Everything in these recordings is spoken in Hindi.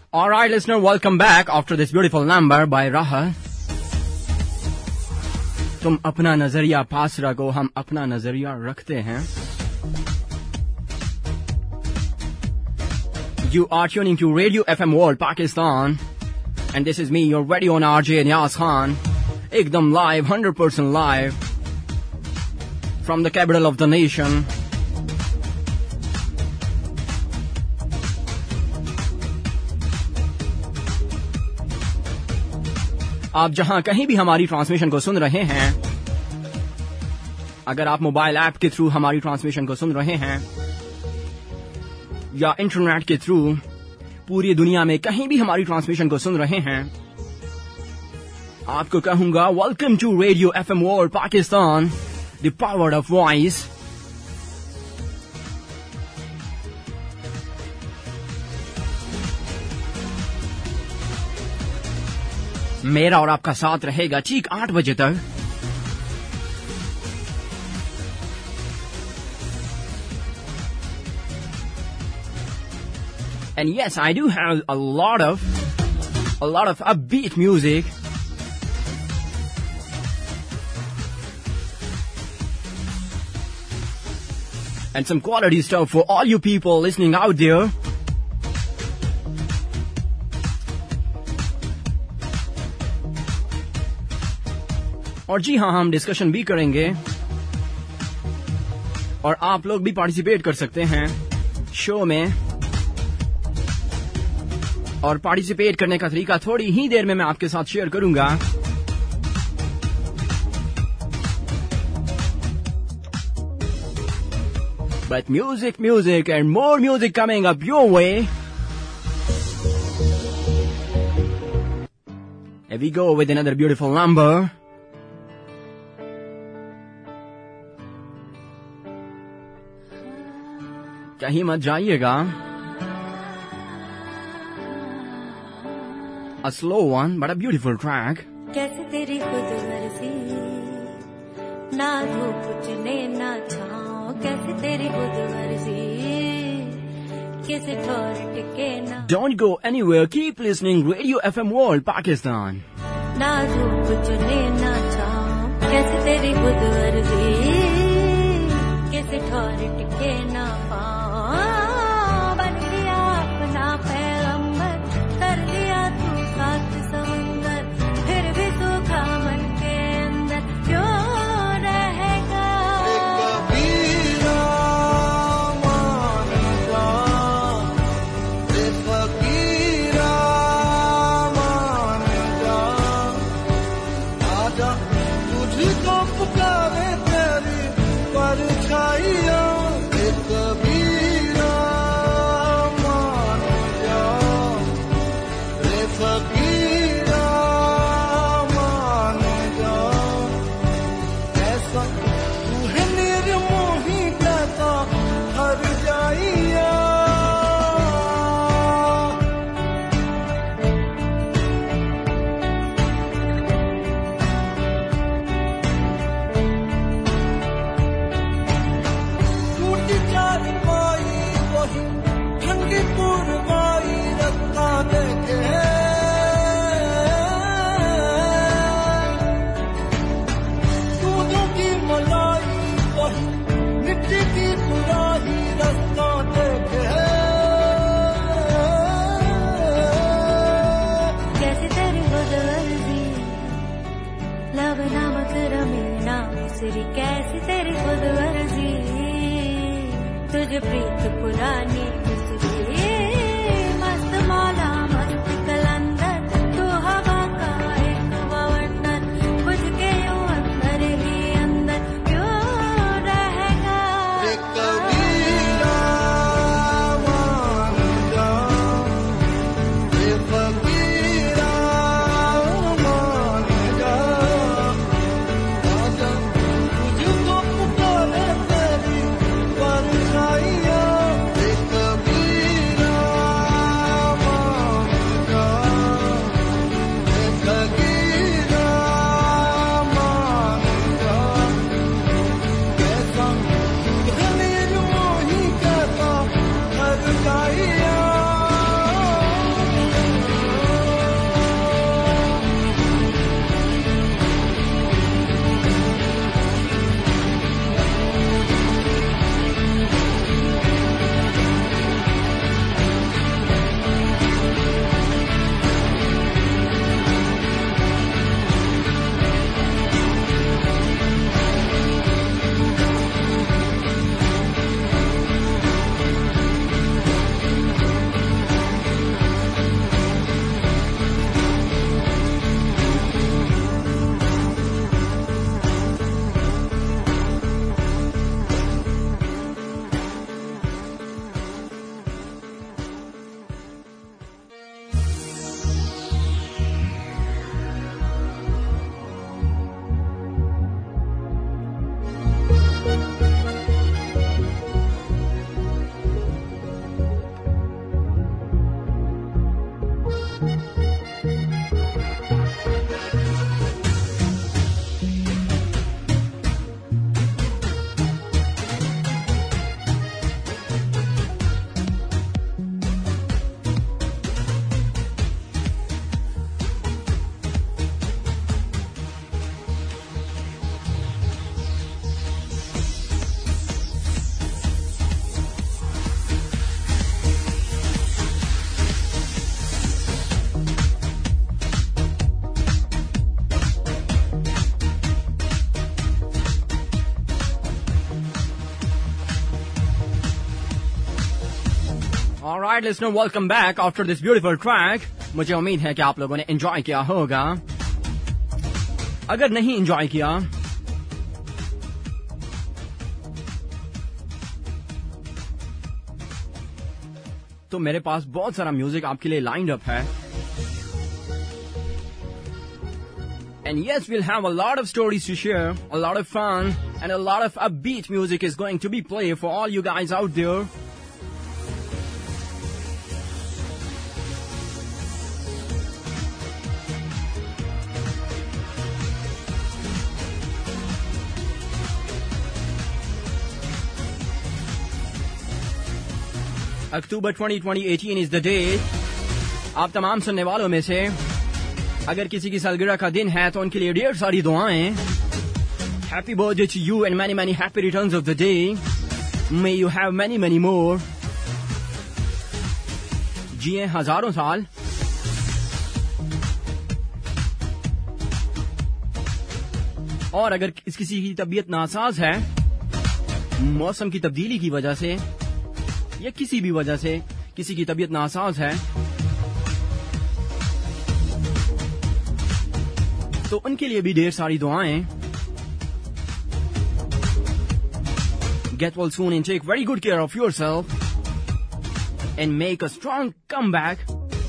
Alright, listener, welcome back after this beautiful number by Rahul. तुम अपना नजरिया पास रखो, हम अपना नजरिया रखते हैं. You are tuning to Radio FM World Pakistan, and this is me, your very own RJ Niaz Khan. Ekdam live, 100% live from the capital of the nation. आप जहां कहीं भी हमारी ट्रांसमिशन को सुन रहे हैं, अगर आप मोबाइल ऐप के थ्रू हमारी ट्रांसमिशन को सुन रहे हैं या इंटरनेट के थ्रू पूरी दुनिया में कहीं भी हमारी ट्रांसमिशन को सुन रहे हैं, आपको कहूंगा welcome to radio FM world Pakistan, the power of voice. मेरा और आपका साथ रहेगा ठीक 8 बजे तक. And yes, I do have a lot of upbeat music. And some quality stuff for all you people listening out there. और जी हाँ, हम डिस्कशन भी करेंगे और आप लोग भी पार्टिसिपेट कर सकते हैं शो में. और पार्टिसिपेट करने का तरीका थोड़ी ही देर में मैं आपके साथ शेयर करूंगा. But music and more music coming up your way. Here we go with another beautiful number. कहीं मत जाइएगा. A slow one, but a beautiful track. कैसे तेरी खुद मर्जी, ना धूप चुने ना छाँव, कैसे तेरी खुद मर्जी, कैसे ठोर टिके ना. Don't go anywhere, keep listening Radio FM World Pakistan. ना धूप चुने ना छाँव, कैसे तेरी खुद मर्जी, कैसे ठोर टिके ना पाँव. बन लिया अपना पैगंबर, कर लिया तू साथ समंदर, फिर भी सूखा मन के अंदर क्यों रहेगा. कबीरा मान जा, फकीरा मान जा, आजा तुझको पुकारे तेरी परछाइयाँ. कबीरा मान जा, फकीरा मान जा, ऐसा तू है निर्मोही कहता हर जाइया. टूटी चार पाई वही ठंडी पुरवाई रखा देखे, दूधों की मलाई वही मिट्टी की तुराही रास्ता देखे. कैसे तेरी खुद मर्जी, लब नामक रमीना मिसरी, कैसे तेरी खुद मर्जी, तुझे प्रीत पुरानी मिसरी, मस्त मौला मस्त कलंदर, तू हवा का एक वंडर, बुझ के यूं अंदर ही अंदर क्यों रहेगा. कबीरा मान जा, फकीरा मान जा, आजा तुझको पुकारे तेरी परछाइयाँ. Alright listener, welcome back after this beautiful track. मुझे उम्मीद है कि आप लोगों ने enjoy किया होगा. अगर नहीं enjoy किया तो मेरे पास बहुत सारा म्यूजिक आपके लिए लाइंड अप है. And yes, we'll have a lot of stories to share, a lot of fun, and a lot of upbeat music is going to be played for all you guys out there. October 2018 is the day. आप तमाम सुनने वालों में से अगर किसी की सालगिरह का दिन है तो उनके लिए ढेर सारी दुआएं. Happy birthday to you and many many happy returns of the day. May you have many many more. जिए हजारों साल. और अगर किसी की तबीयत नासाज है मौसम की तब्दीली की वजह से या किसी भी वजह से किसी की तबीयत नासाज है तो उनके लिए भी ढेर सारी दुआएं. Get well soon and take very good care of yourself and make a strong comeback.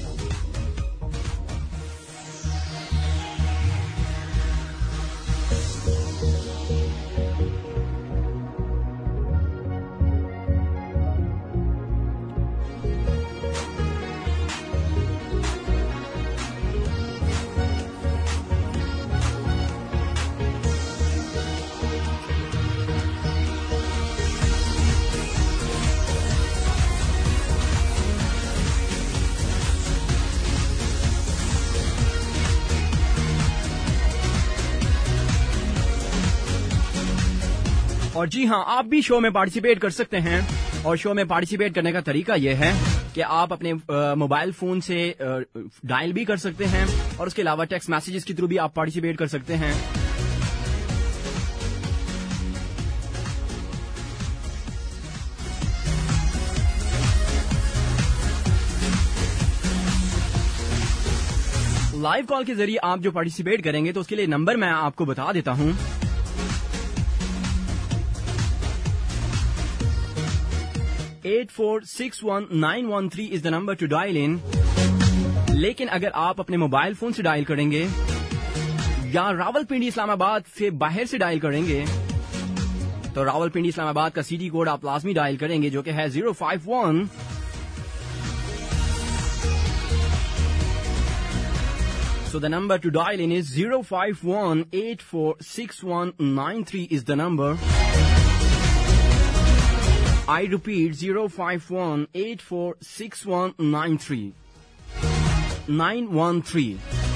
और जी हाँ, आप भी शो में पार्टिसिपेट कर सकते हैं. और शो में पार्टिसिपेट करने का तरीका यह है कि आप अपने मोबाइल फोन से डायल भी कर सकते हैं और उसके अलावा टेक्स्ट मैसेजेस के थ्रू भी आप पार्टिसिपेट कर सकते हैं. लाइव कॉल के जरिए आप जो पार्टिसिपेट करेंगे तो उसके लिए नंबर मैं आपको बता देता हूं. 8461 is the number to dial in. लेकिन अगर आप अपने मोबाइल फोन से डायल करेंगे या रावलपिंडी इस्लामाबाद से बाहर से डायल करेंगे तो रावलपिंडी इस्लामाबाद का सिटी कोड आप लाजमी डायल करेंगे जो कि है 051. So the number to dial in is 051-846193 is the number. I repeat 051-846193 913.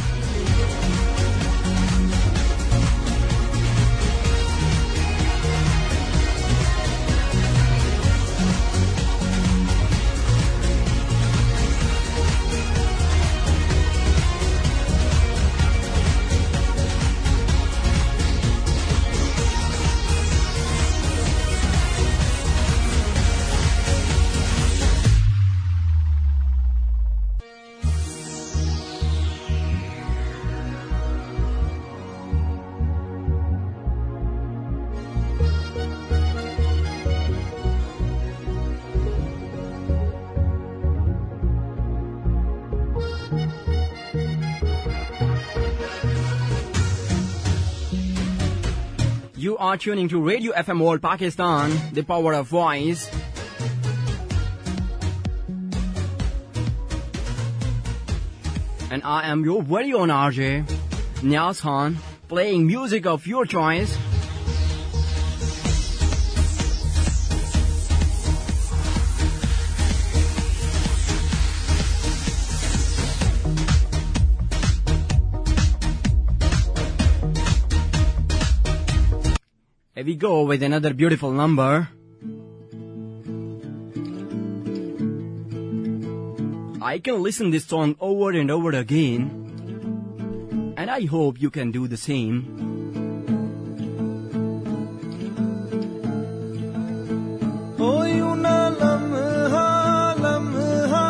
You are tuning to Radio FM World Pakistan, the power of voice. And I am your very own RJ, Niaz Khan, playing music of your choice. Here we go with another beautiful number. I can listen this song over and over again, and I hope you can do the same. Oh, you na lamha, lamha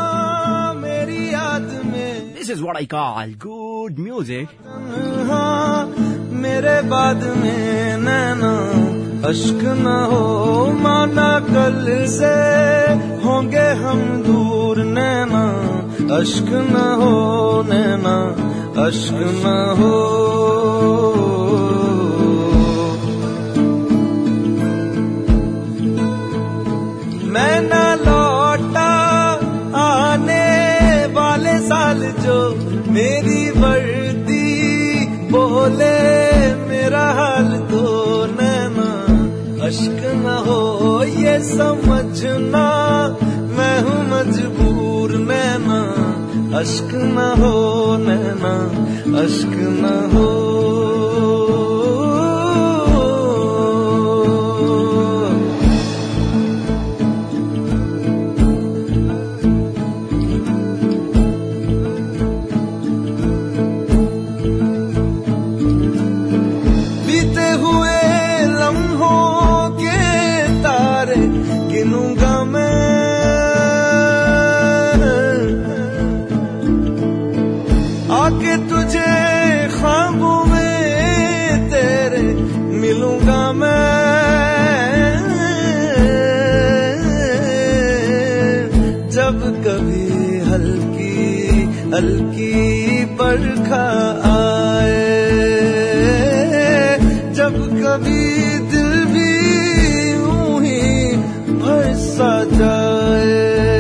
what I call good music. हाँ, मेरे बाद में नैना अश्क न हो, माना कल से होंगे हम दूर नैना अश्क न हो, नैना अश्क न हो। मैं न लौटा आने वाले साल जो मेरी वर्दी बोले मेरा हाल तो नैना अश्क न हो, ये समझना मैं हूँ मजबूर नैना अश्क न हो, नैना अश्क न हो। आके तुझे ख्वाबों में तेरे मिलूंगा मैं, जब कभी हल्की हल्की बरखा आए, जब कभी दिल भी यूं ही भर सा जाए,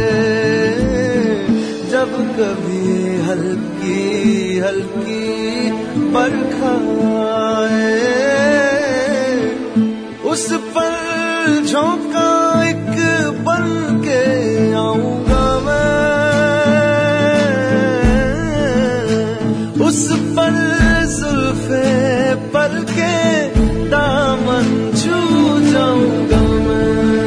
जब कभी हल्की हल्की बरखा आए, उस पर झोंका एक बन के आऊंगा मैं, उस पर जुल्फे पर के दामन छू जाऊंगा मैं।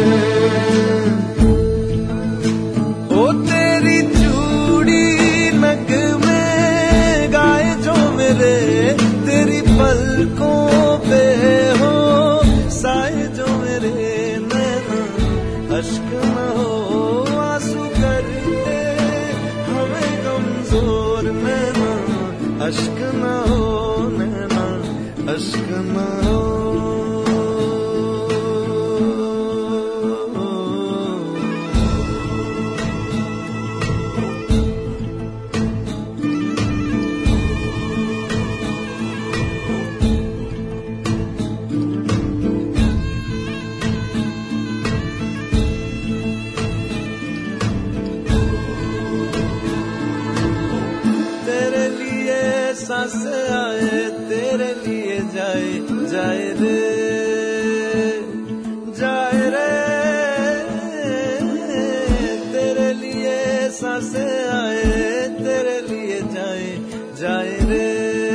ओ तेरी चूड़ी नग में गाए जो मेरे, तेरी पलकों पे हो साए जो मेरे, नैना अश्क न हो आंसू करते हमें कमजोर, नैना अश्क न हो, नैना अश्क न हो। तेरे लिए सांस आए, तेरे लिए जाए जाए रे, जाए रे, तेरे लिए सांस आए, तेरे लिए जाए जाए रे,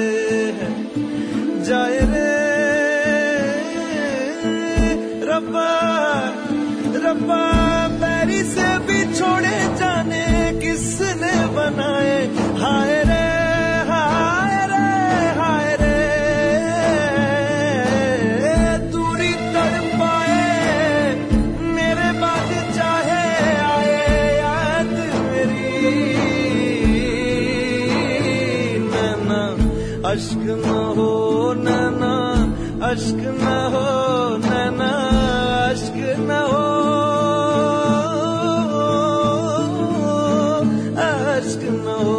जाए रे। रब्बा रब्बा पैरी से भी छोड़े जाने किसने बनाए, हाय रे हाय रे हाय रे, दूरी तड़पाए मेरे बाद चाहे आए याद मेरी, नैना अश्क न हो, नैना अश्क न हो, नैना अश्क न हो, अश्क न हो।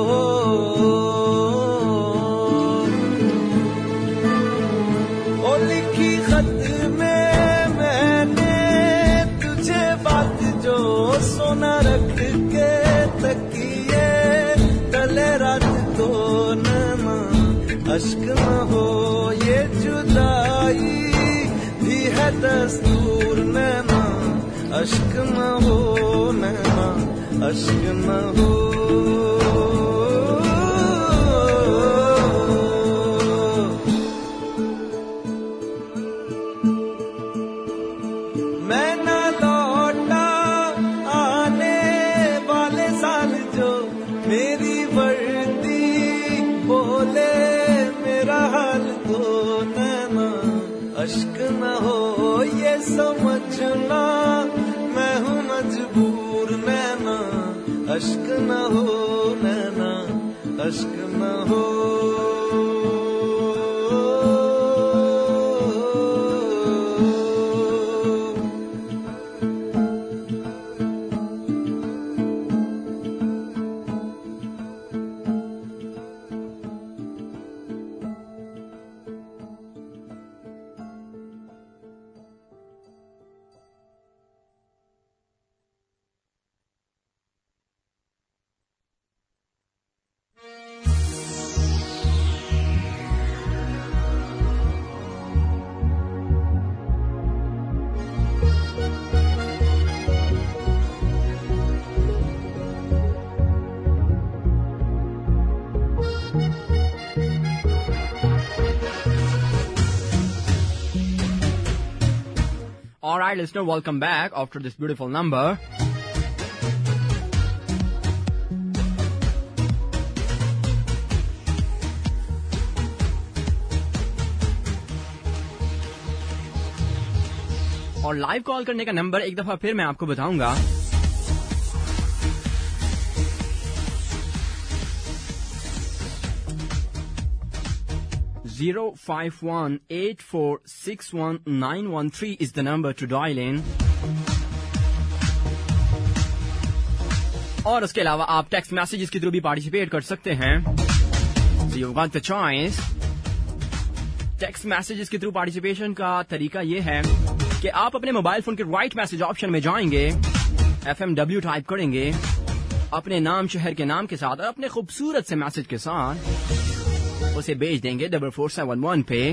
ओ लिखी खत में मैंने तुझे बात जो सोना रख के तकिए तले रात को, नैना अश्क न हो, ये जुदाई भी है दस्तूर, नैना अश्क न हो, नैना अश्क न हो। मैं न लौटा आने वाले साल जो मेरी वर्दी बोले मेरा हाल तो, नैना अश्क न हो, ये समझना मैं हूँ मजबूर, नैना अश्क न हो, नैना अश्क न हो Alright, listener, welcome back after this beautiful number. और लाइव कॉल करने का नंबर एक दफा फिर मैं आपको बताऊंगा. (05184619113) is the number to dial in. और उसके अलावा आप टेक्स्ट मैसेजेस के थ्रू भी पार्टिसिपेट कर सकते हैं. So you've got the choice. Text messages के थ्रू पार्टिसिपेशन का तरीका ये है कि आप अपने मोबाइल फोन के राइट मैसेज ऑप्शन में जाएंगे, FMW टाइप करेंगे, अपने नाम शहर के नाम के साथ और अपने खूबसूरत से मैसेज के साथ उसे भेज देंगे 4471 पे.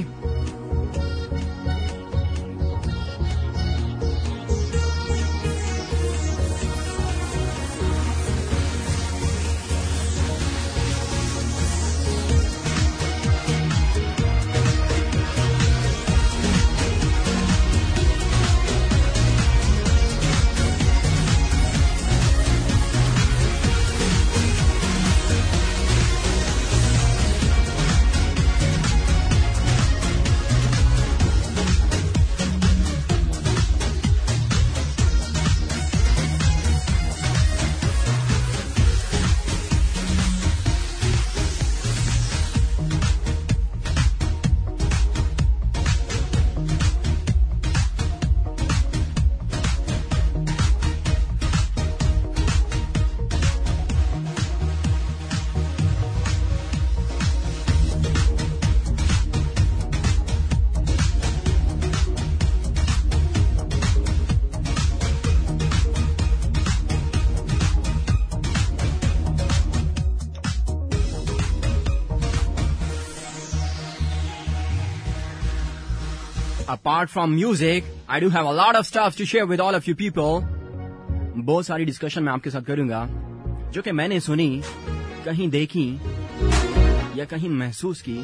Apart from music, I do have a lot of stuff to share with all of you people. बहुत सारी डिस्कशन मैं आपके साथ करूंगा जो कि मैंने सुनी, कहीं देखी या कहीं महसूस की.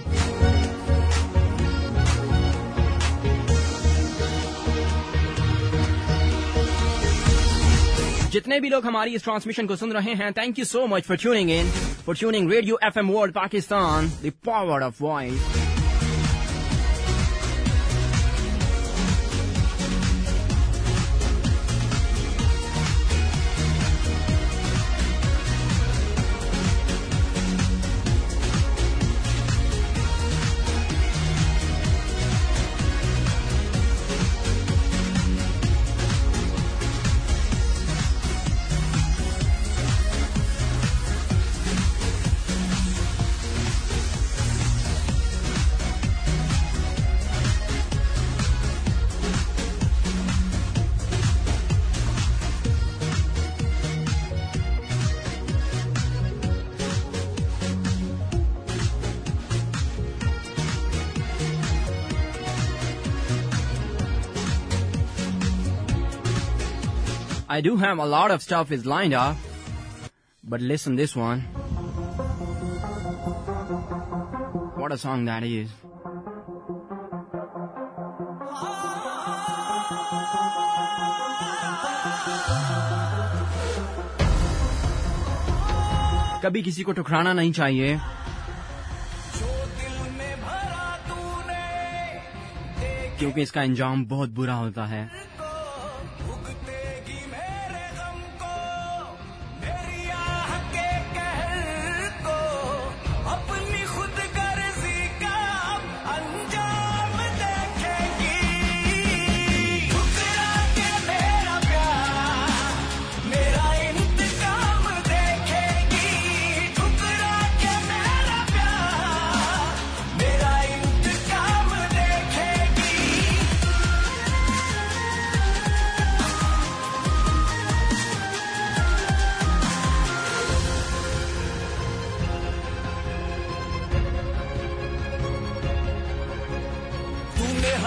जितने भी लोग हमारी इस ट्रांसमिशन को सुन रहे हैं, thank you so much for tuning in, for tuning radio FM world Pakistan, the power of voice. I do have a lot of stuff is lined up, but listen this one. What a song that is. कभी किसी को ठुकराना नहीं चाहिए. क्योंकि इसका अंजाम बहुत बुरा होता है.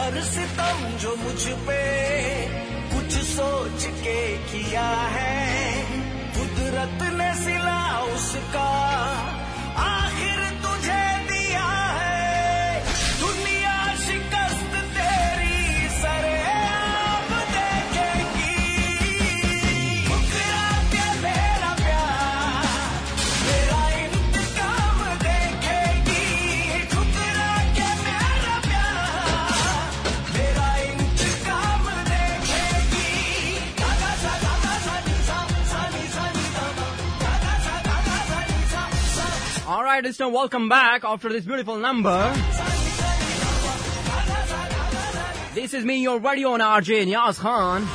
हर सितम जो मुझ पे कुछ सोच के किया है, कुदरत ने सिला उसका आखिर तुझे दिया है। दुनिया शिकस्त तेरी सरेआम देखेगी, ठुकरा के मेरा प्यार मेरा इंतकाम देखेगी, ठुकरा के मेरा प्यार मेरा इंतकाम देखेगी। गागा सा नी सा सा नी सा नी सा गागा सा नी सा सा। All right, listener, welcome back after this beautiful number. This is me, your radio on RJ Niaz Khan.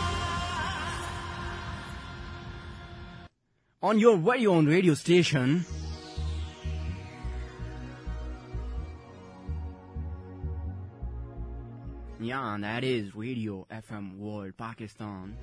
On your very own radio station. Yeah, that is Radio FM World Pakistan.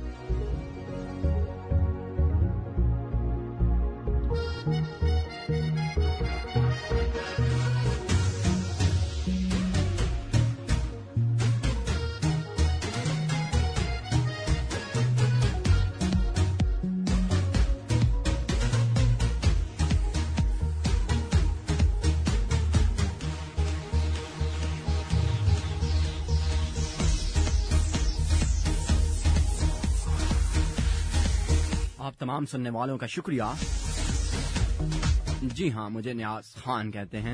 आप तमाम सुनने वालों का शुक्रिया। जी हाँ, मुझे नियाज खान कहते हैं।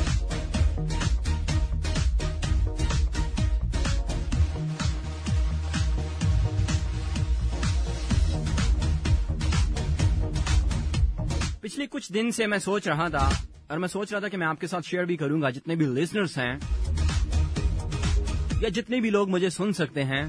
पिछले कुछ दिन से मैं सोच रहा था, और मैं सोच रहा था कि मैं आपके साथ शेयर भी करूंगा, जितने भी लिसनर्स हैं या जितने भी लोग मुझे सुन सकते हैं,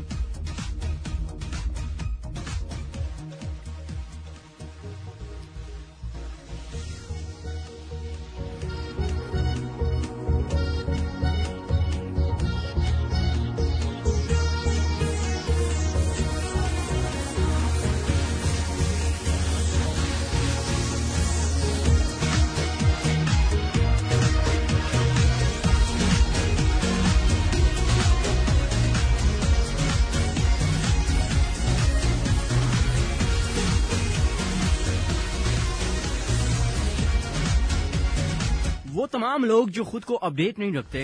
वो तमाम लोग जो खुद को अपडेट नहीं रखते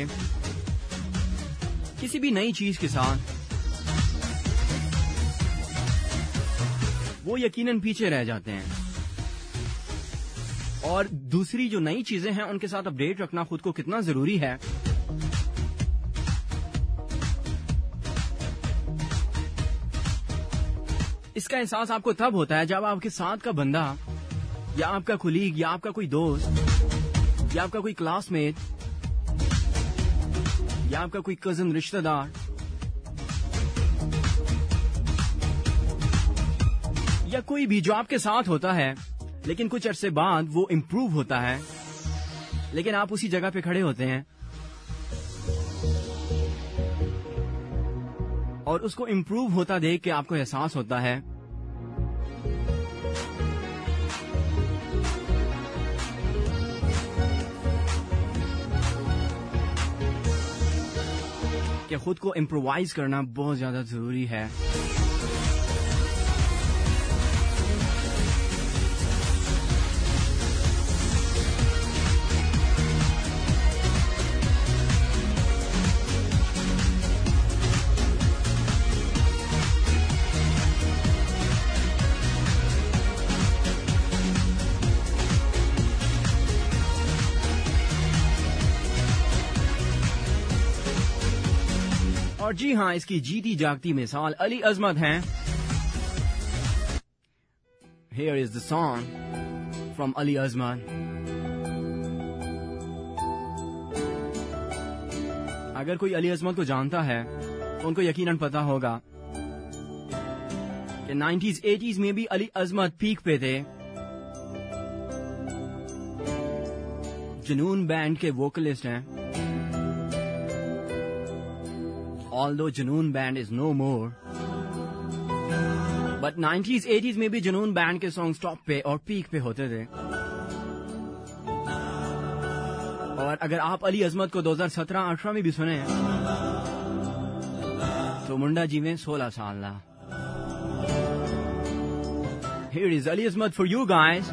किसी भी नई चीज के साथ, वो यकीनन पीछे रह जाते हैं। और दूसरी जो नई चीजें हैं उनके साथ अपडेट रखना खुद को कितना जरूरी है, इसका एहसास आपको तब होता है जब आपके साथ का बंदा या आपका कुलीग या आपका कोई दोस्त या आपका कोई क्लासमेट या आपका कोई कजिन रिश्तेदार या कोई भी जो आपके साथ होता है, लेकिन कुछ अरसे बाद वो इम्प्रूव होता है, लेकिन आप उसी जगह पे खड़े होते हैं और उसको इम्प्रूव होता देख के आपको एहसास होता है कि खुद को इम्प्रोवाइज करना बहुत ज्यादा जरूरी है। और जी हाँ, इसकी जीती जागती मिसाल अली अजमत हैं। Here is the song from Ali अजमत। अगर कोई अली अजमत को जानता है तो उनको यकीनन पता होगा कि 90s 80s में भी अली अजमत पीक पे थे। जुनून बैंड के वोकलिस्ट हैं। Although Junoon band is no more, but 90s 80s में भी जुनून बैंड के सॉन्ग्स टॉप पे और पीक पे होते थे। और अगर आप अली अजमत को 2017-18 में भी सुने तो मुंडा जीवे 16 साल ला. Here is Ali Azmat for you guys.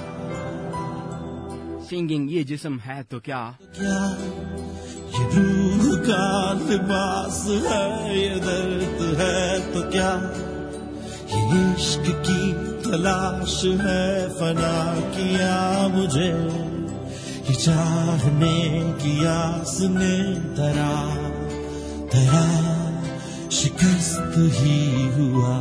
Singing ये जिस्म है तो क्या. क्या ये रूह का लिबास है, ये दर्द है तो क्या, ये इश्क की तलाश है, फना किया मुझे ये चाहने की आस ने, तरा तरा शिकस्त ही हुआ.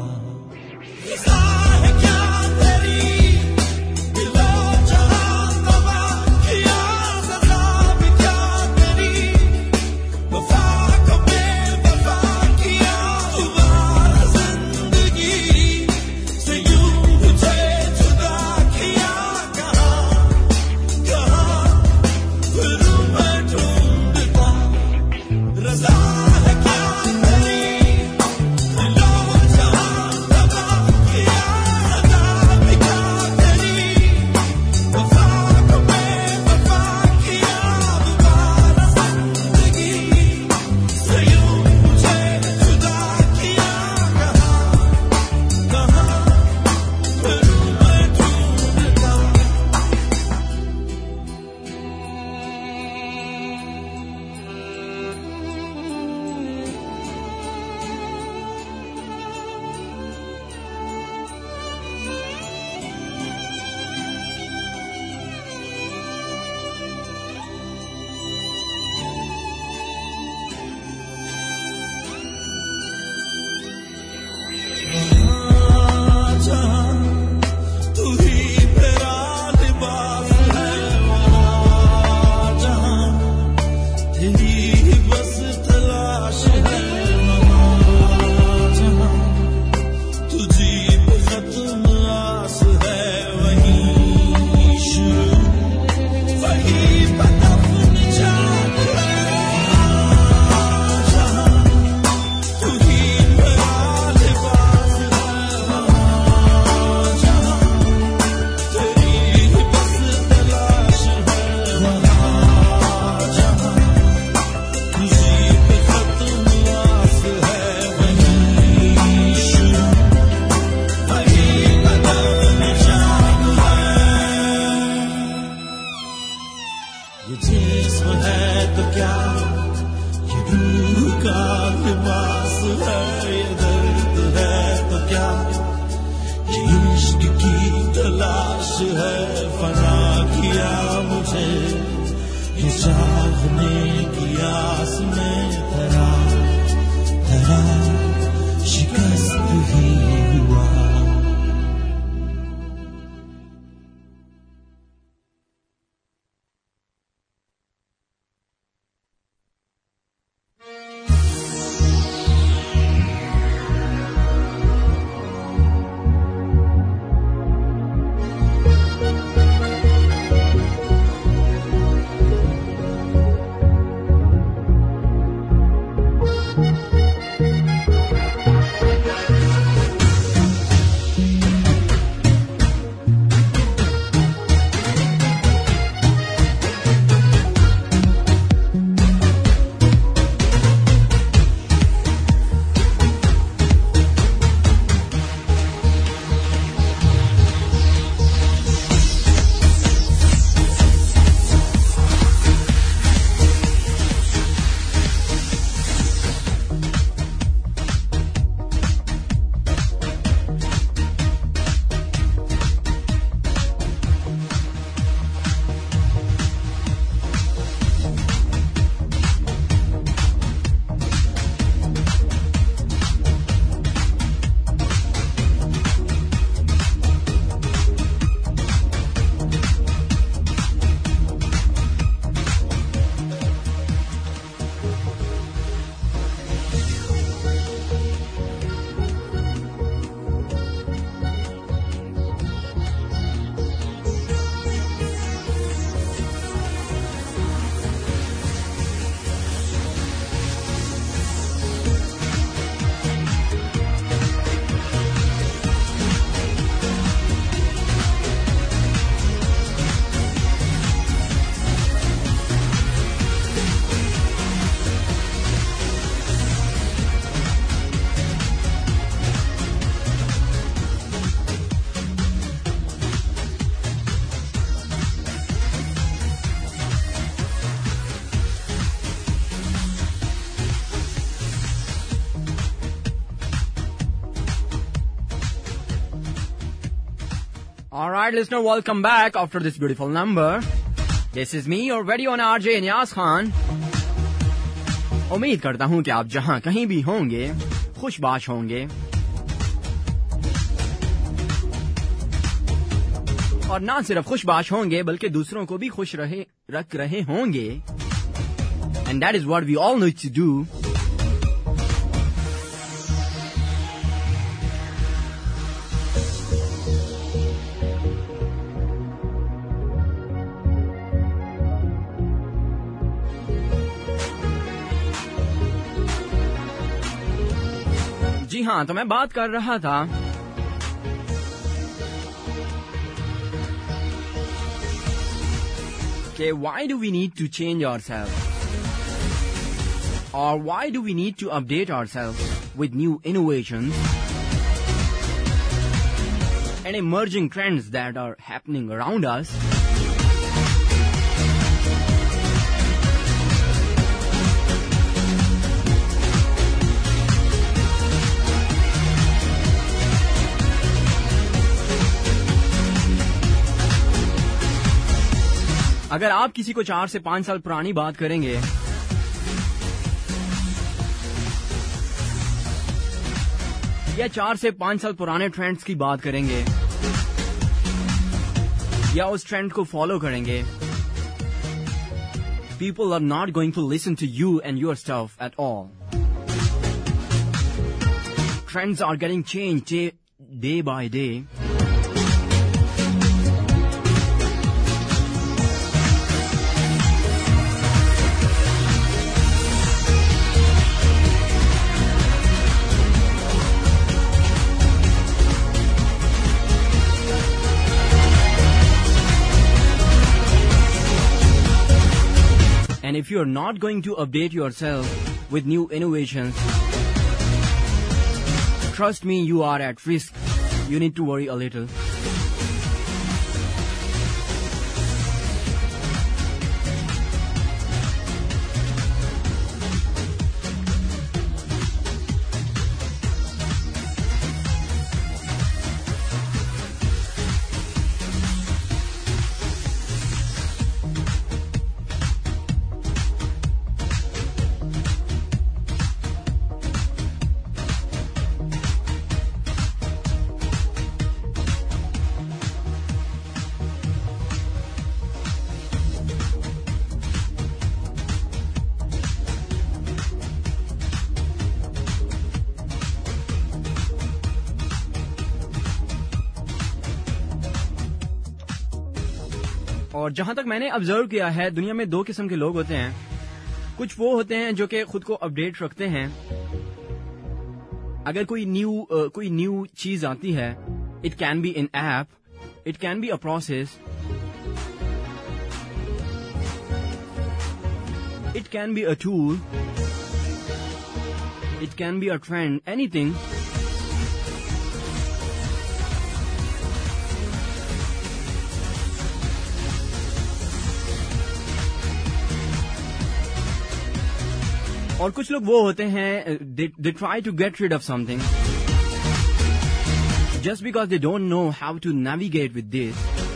All right, listener, welcome back after this beautiful number. This is me, your radio on RJ Niaz Khan. उम्मीद करता हूं कि आप जहां कहीं भी होंगे खुशबाश होंगे और ना सिर्फ खुशबाश होंगे बल्कि दूसरों को भी खुश रख रहे होंगे. And that is what we all need to do. जी हाँ, तो मैं बात कर रहा था कि why do we need to change ourselves or why do we need to update ourselves with new innovations and emerging trends that are happening around us. अगर आप किसी को 4 से 5 साल पुरानी बात करेंगे या 4 से 5 साल पुराने ट्रेंड्स की बात करेंगे या उस ट्रेंड को फॉलो करेंगे, people are not going to listen to you and your stuff at all. Trends are getting changed day by day. And if you're not going to update yourself with new innovations, trust me, you are at risk. You need to worry a little. और जहां तक मैंने ऑब्जर्व किया है, दुनिया में 2 किस्म के लोग होते हैं. कुछ वो होते हैं जो कि खुद को अपडेट रखते हैं. अगर कोई न्यू चीज आती है, it can be an app, it can be a process, it can be a tool, it can be a trend, anything. और कुछ लोग वो होते हैं, they try to get rid of something just because they don't know how to navigate with this.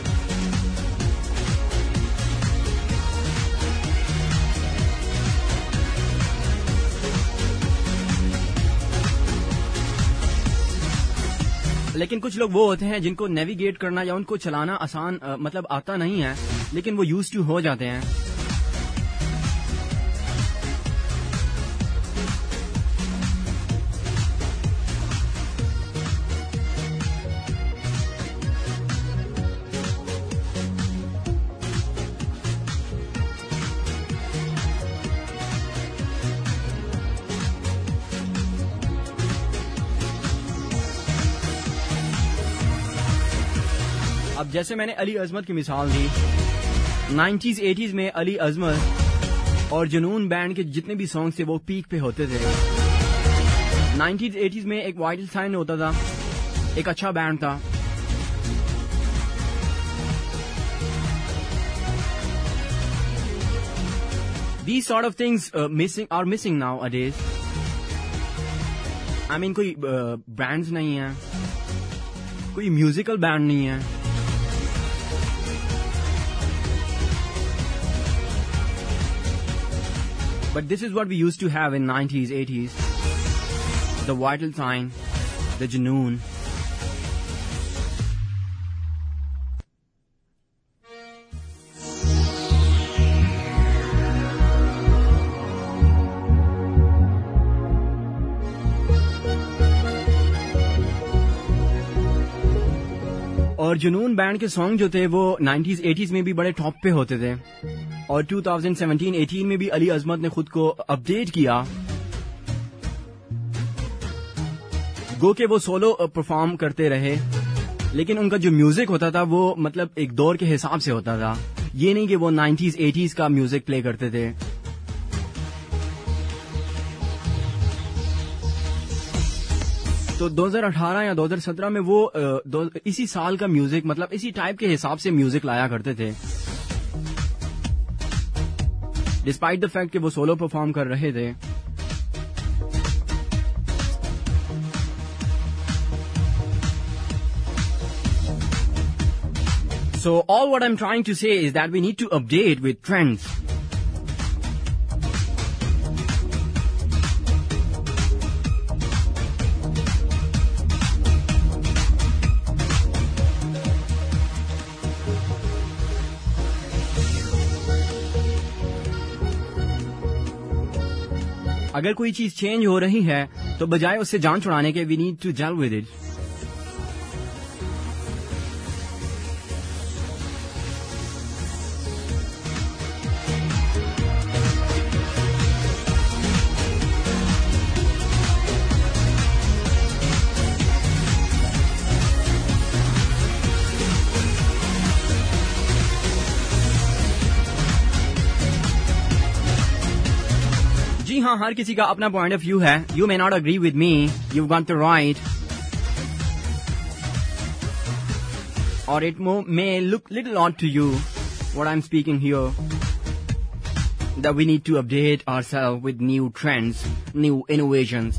लेकिन कुछ लोग वो होते हैं जिनको नेविगेट करना या उनको चलाना आसान मतलब आता नहीं है, लेकिन वो यूज्ड टू हो जाते हैं. अब जैसे मैंने अली अजमत की मिसाल दी, 90s 80s में अली अजमत और जुनून बैंड के जितने भी सॉन्ग्स थे वो पीक पे होते थे. 90s 80s में एक वाइटल साइन होता था, एक अच्छा बैंड था. These sort of things are missing nowadays. I mean, कोई बैंड्स नहीं है, कोई म्यूजिकल बैंड नहीं है, But this is what we used to have in 90s, 80s. The vital sign, the Junoon. और जुनून बैंड के सॉन्ग जो थे वो 90s 80s में भी बड़े टॉप पे होते थे और 2017-18 में भी अली अजमत ने खुद को अपडेट किया। गो के वो सोलो परफॉर्म करते रहे, लेकिन उनका जो म्यूजिक होता था वो मतलब एक दौर के हिसाब से होता था। ये नहीं कि वो 90s 80s का म्यूजिक प्ले करते थे। तो 2018 या 2017 में वो इसी साल का म्यूजिक मतलब इसी टाइप के हिसाब से म्यूजिक लाया करते थे, डिस्पाइट द फैक्ट कि वो सोलो परफॉर्म कर रहे थे। So all what I'm trying to say is that we need to update with trends. अगर कोई चीज चेंज हो रही है तो बजाय उससे जान छुड़ाने के we need to gel with it. जी हाँ, हर किसी का अपना पॉइंट ऑफ व्यू है। You may not agree with me, you got the right, और it may look little odd to you what I am speaking here, that we need to update ourselves with new trends, new innovations.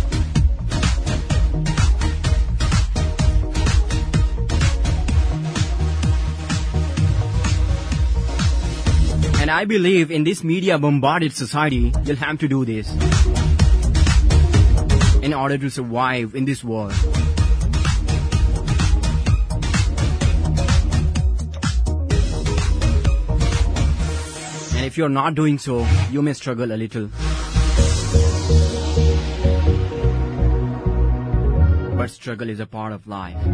And I believe in this media bombarded society, you'll have to do this in order to survive in this world. And if you're not doing so, you may struggle a little. But struggle is a part of life.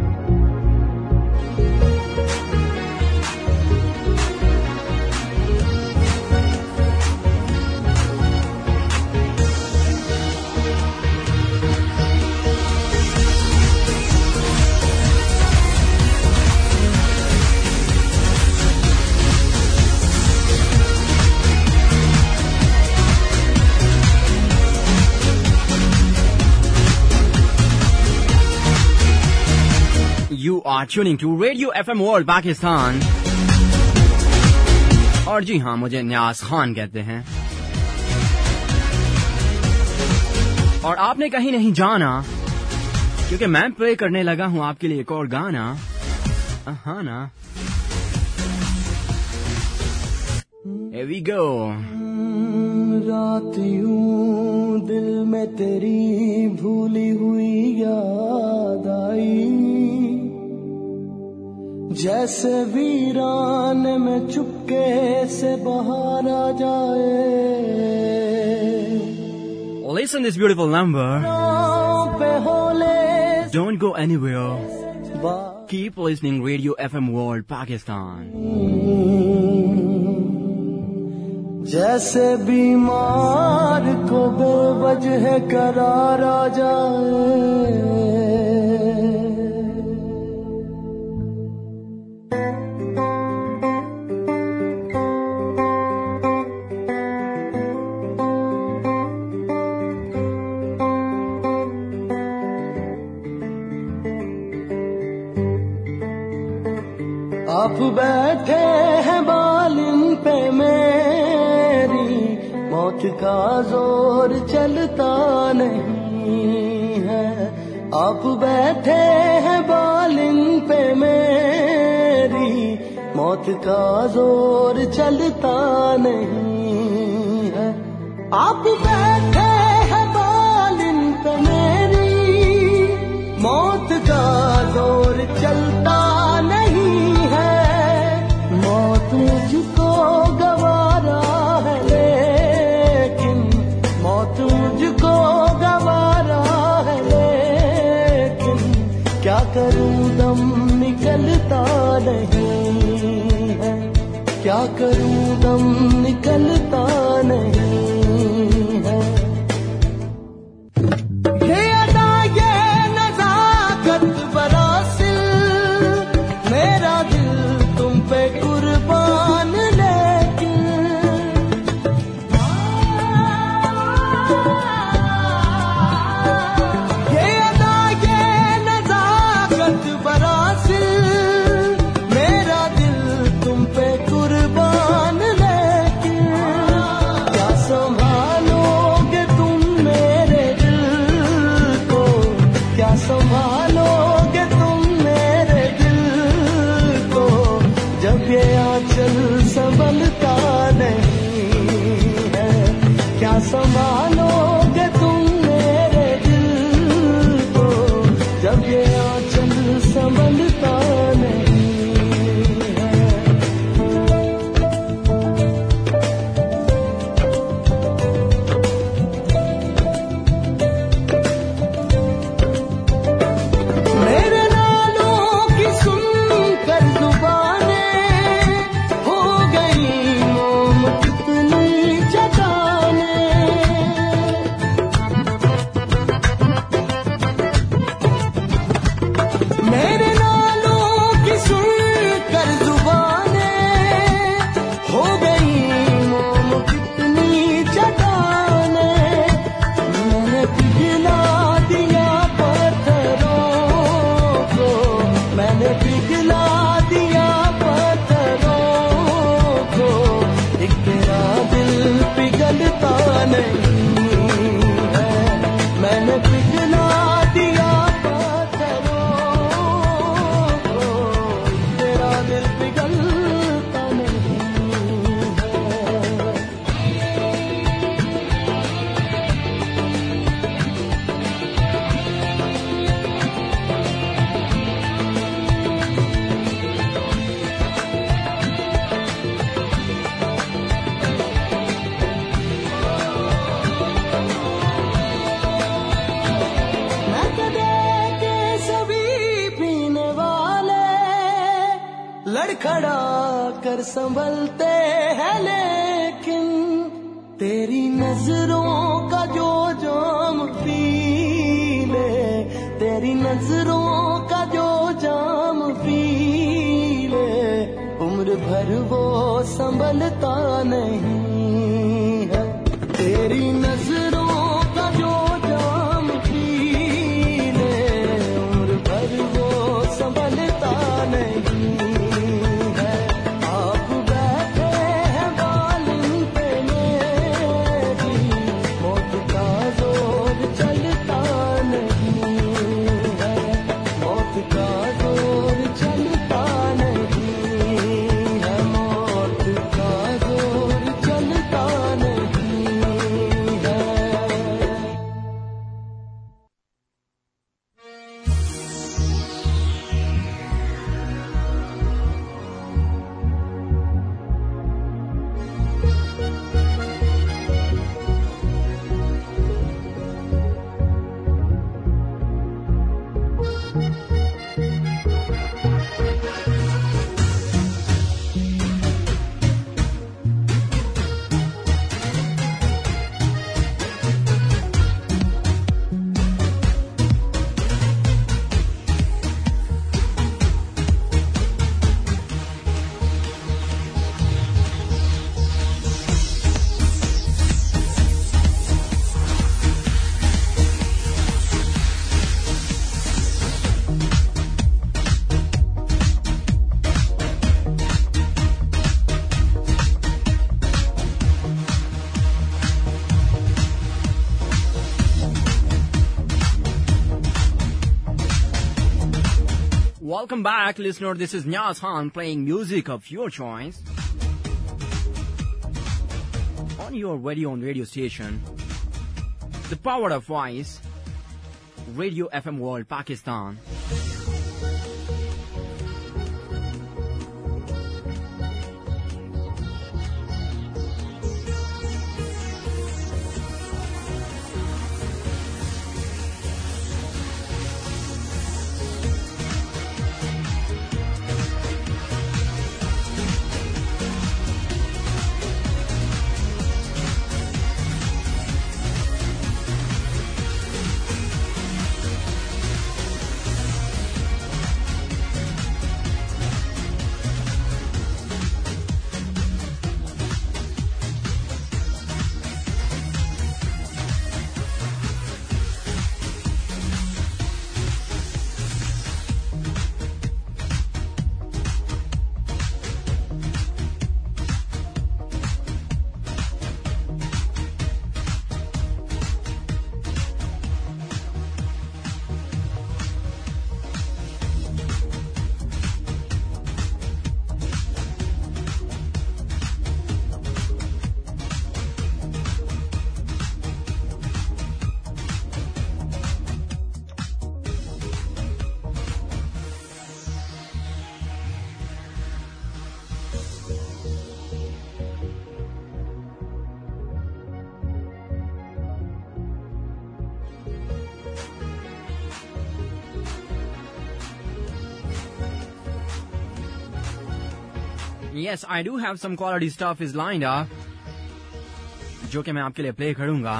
You are tuning to Radio FM World Pakistan। और जी हाँ, मुझे न्याज खान कहते हैं। और आपने कहीं नहीं जाना, क्योंकि मैं प्ले करने लगा हूँ आपके लिए एक और गाना। हाँ ना, Here we go। रात यूं दिल में तेरी भूली हुई याद आई, जैसे वीरान में चुपके से बाहर आ जाए। Listen this beautiful number। Don't go anywhere। Keep listening Radio FM World Pakistan। जैसे बीमार को बेवजह करार आ जाए। आप बैठे हैं बालिन पे मेरी, मौत का जोर चलता नहीं है। आप बैठे हैं बालिन पे मेरी, मौत का जोर चलता नहीं है। आप बैठे हैं बालिन पे मेरी, मौत का जोर चलता नहीं है, मौत मुझको गवारा है लेकिन, मौत मुझको गवारा है लेकिन, क्या करूं दम निकलता नहीं है, क्या करूं दम निकलता नहीं है। ये अदा ये नज़ाकत बरासिल, मेरा दिल तुम पे कुर्बान लेकिन, ये अदा ये नज़ाकत बरासिल, मेरा दिल तुम पे कुर्बान लेकिन, क्या संभालोगे तुम मेरे दिल को, क्या संभालोगे तुम मेरे दिल को, जब ये आंचल संभलता नहीं है, क्या संभालोगे तुम मेरे दिल को, जब ये आंचल संभलता नहीं है। मेरे नालों की सुनकर जुबानें हो गई मोम कितनी चटाने, मेरे नालों की सुनकर जुबानें हो गई मोम कितनी चटाने, मैंने पिघला दिया पत्थरों को, मैंने पिघला दिया पत्थरों को, एक तेरा दिल पिघलता नहीं है, मैंने पिघला दिया पत्थरों को, एक तेरा दिल पिघलता नहीं है। मैं कदे के सभी पीने वाले लड़खड़ा कर संभलते हैं लेकिन, तेरी नजरों का जो जाम पी ले, तेरी नजरों का जो जाम पी ले, उम्र भर वो संभलता नहीं है, तेरी नजरों का जो जाम पी ले, उम्र भर वो संभलता नहीं है। आप बैठे हैं बालिन पे मेरी, मौत का जोर चलता नहीं है, मौत का जोर चलता नहीं है, मौत का जोर चलता नहीं है। Welcome back, listener. This is Niaz Khan playing music of your choice. on your very own radio station, the power of voice, Radio FM World Pakistan. Yes, I do have some quality stuff is lined up, जो कि मैं आपके लिए प्ले करूंगा.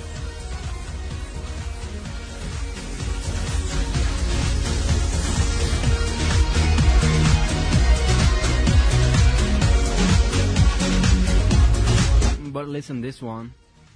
But listen this one.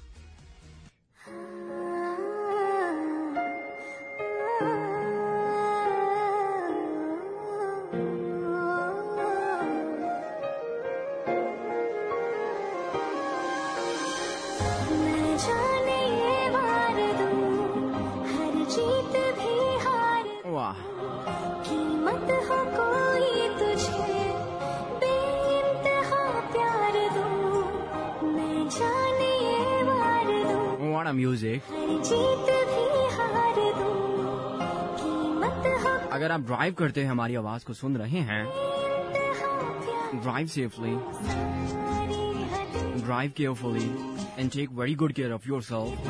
What a music. अगर आप ड्राइव करते हैं हमारी आवाज को सुन रहे हैं, drive safely, drive carefully and take very good care of yourself.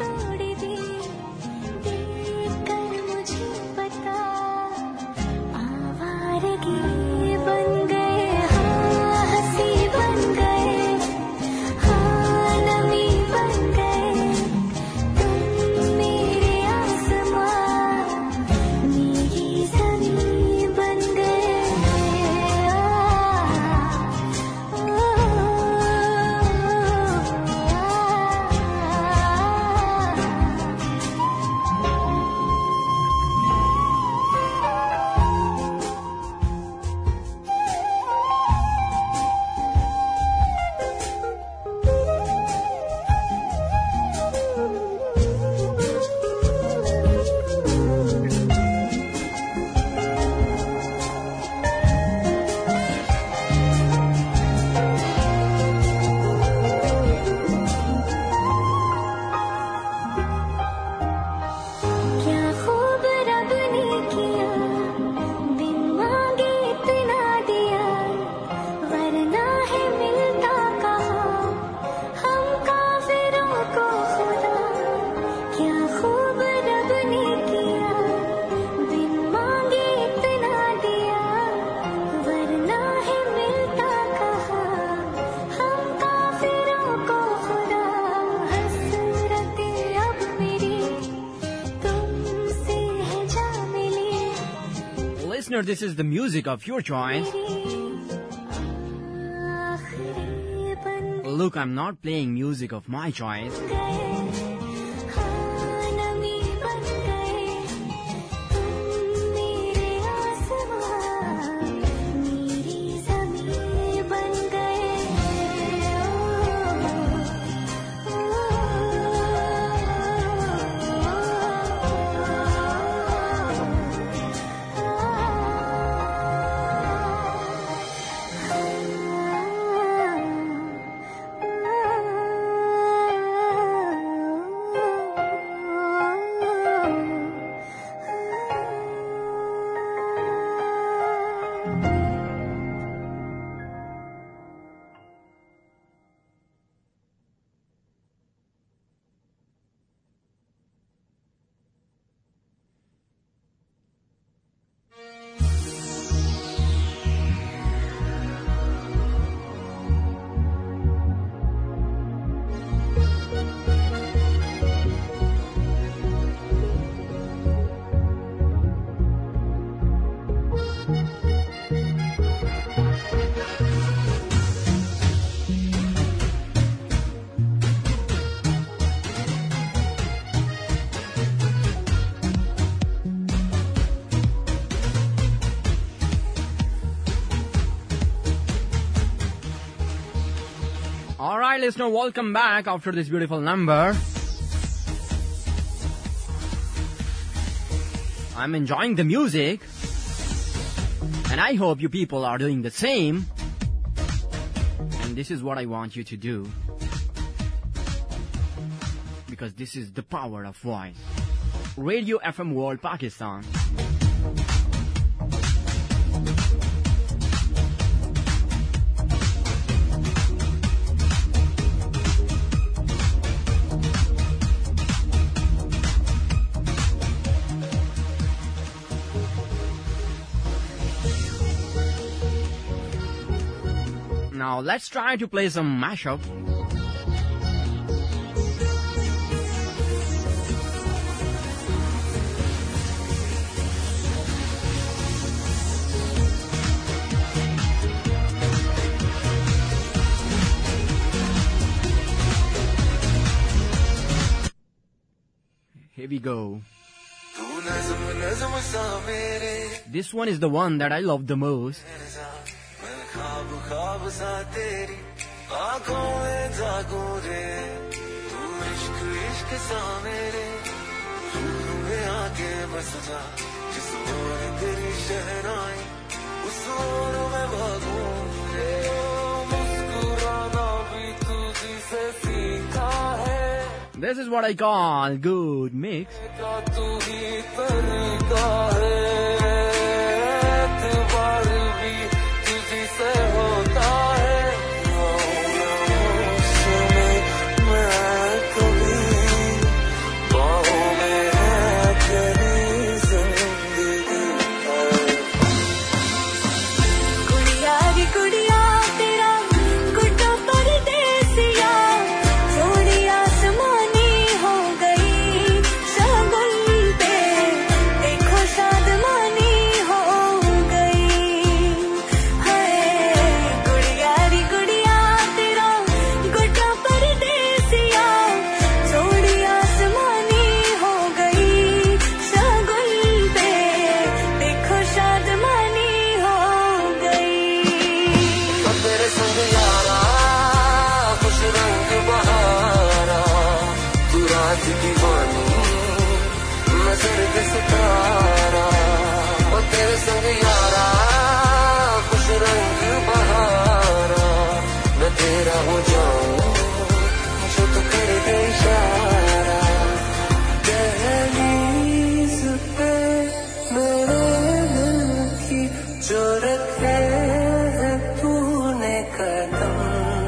Listener, this is the music of your choice. Look, I'm not playing music of my choice. Alright, listener, welcome back after this beautiful number. I'm enjoying the music, and I hope you people are doing the same. And this is what I want you to do, because this is the power of voice. Radio FM World Pakistan. Now let's try to play some mashup. Here we go. This one is the one that I love the most. ख्वाब सा तेरी आंखों में जागूं रे तू इश्क इश्क सा मेरे रूह में आके बस जा जिस ओर तेरी शहनाई उस ओर मैं भागूं रे मुस्कुराना भी तुझी से सीखा है. This is what I call good mix. तू ही तरीका है से होता है मैं कभी बाहों में है तेरी जिंदगी. कुड़िया री कुड़िया तेरा गुड्डा परदेसिया थोड़ी आसमानी हो गई शगुन पे देखो शादमानी हो गई. सितारा और तेरे संग यारा खुश रंग बहारा मैं तेरा हो जाऊं जो तू कर दे इशारा. दहलीज पे मेरे दिल की जो रखे है तूने कदम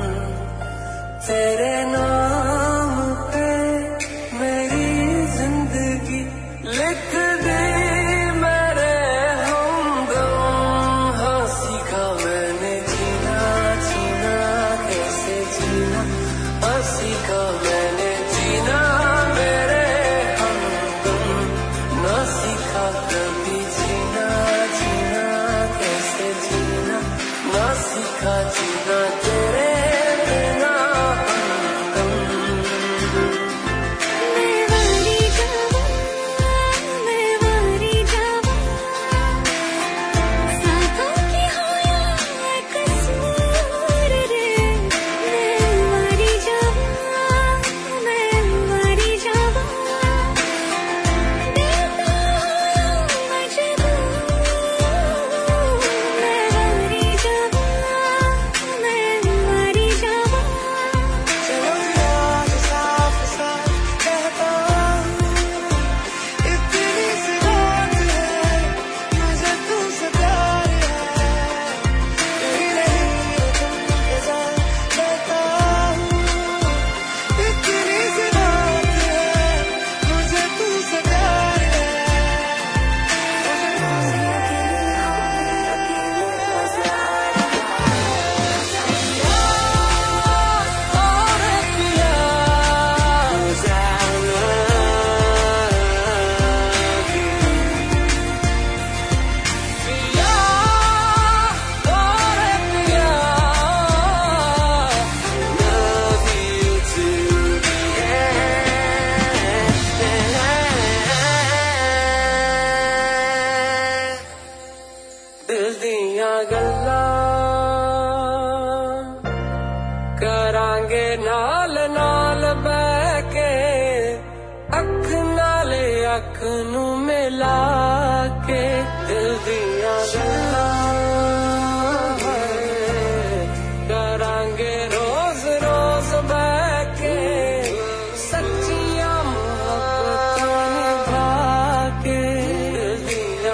तेरे नाम पे मेरी जिंदगी लिख दे मेरे हमदम. हाँ सीखा मैंने जीना जीना कैसे जीना हाँ सीखा मैंने जीना मेरे हमदम. ना सीखा कभी जीना जीना कैसे जीना ना सीखा जीना तेरे बिना हमदम. अख नू मिला के दिल दिया गल्लां करांगे रोज रोज बैके सच्चियां मोहब्बतां निभा के दिल दिया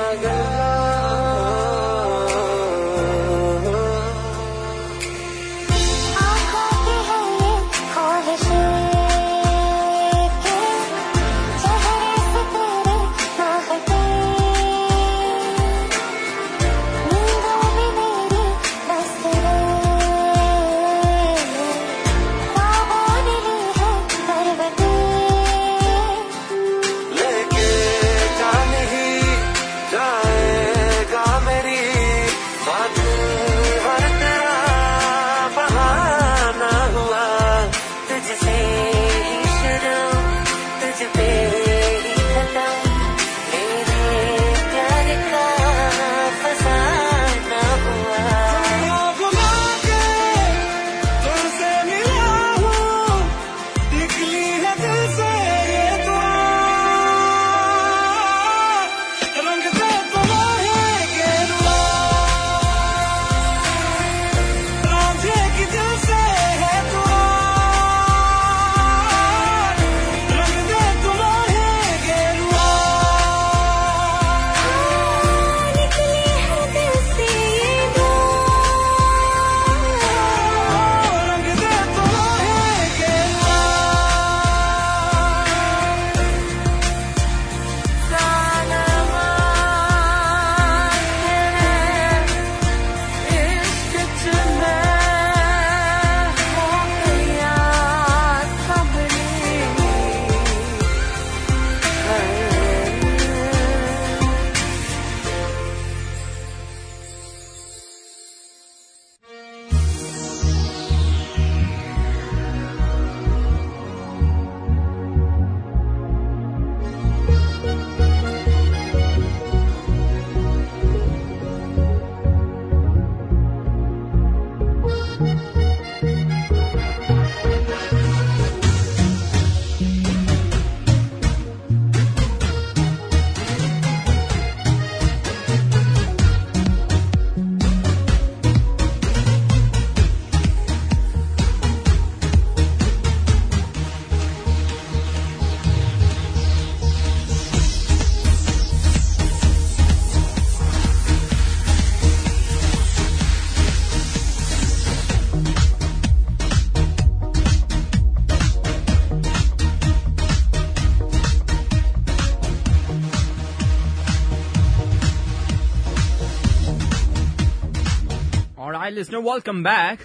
Alright, listener, welcome back.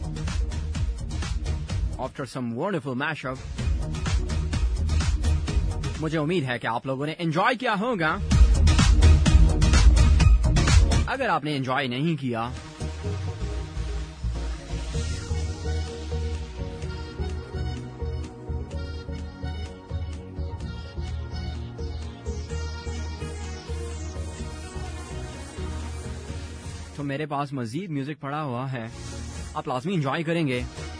After some wonderful mashup. मुझे उम्मीद है कि आप लोगों ने एंजॉय किया होगा. अगर आपने एंजॉय नहीं किया तो मेरे पास मजीद म्यूजिक पड़ा हुआ है. आप लाजमी एंजॉय करेंगे.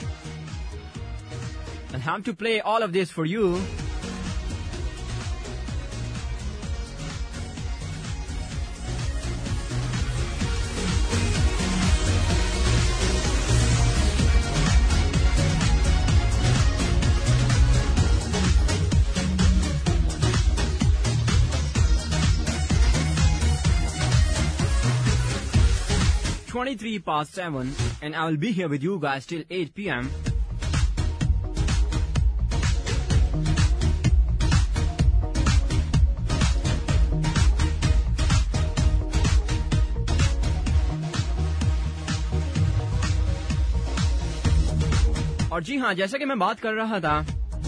I'll have to play all of this for you. (7:23) and I will be here with you guys till 8 p.m. और जी हाँ, जैसा कि मैं बात कर रहा था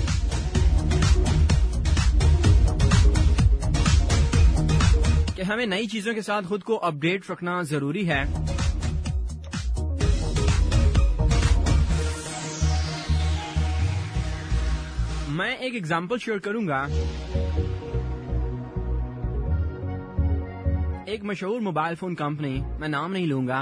कि हमें नई चीजों के साथ खुद को अपडेट रखना जरूरी है. मैं एक एग्जाम्पल शेयर करूंगा. एक मशहूर मोबाइल फोन कंपनी, मैं नाम नहीं लूंगा,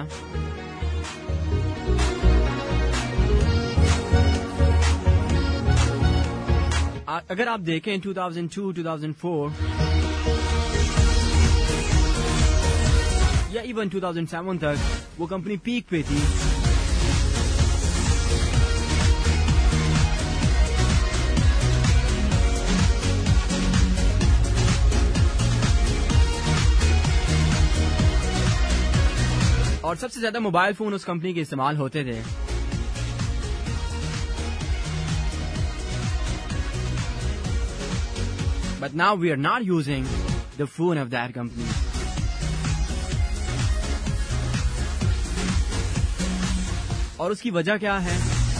अगर आप देखें 2002, 2004 या इवन 2007 तक वो कंपनी पीक पे थी। और सबसे ज्यादा मोबाइल फोन उस कंपनी के इस्तेमाल होते थे। But now we are not using the phone of that company. और उसकी वजह क्या है?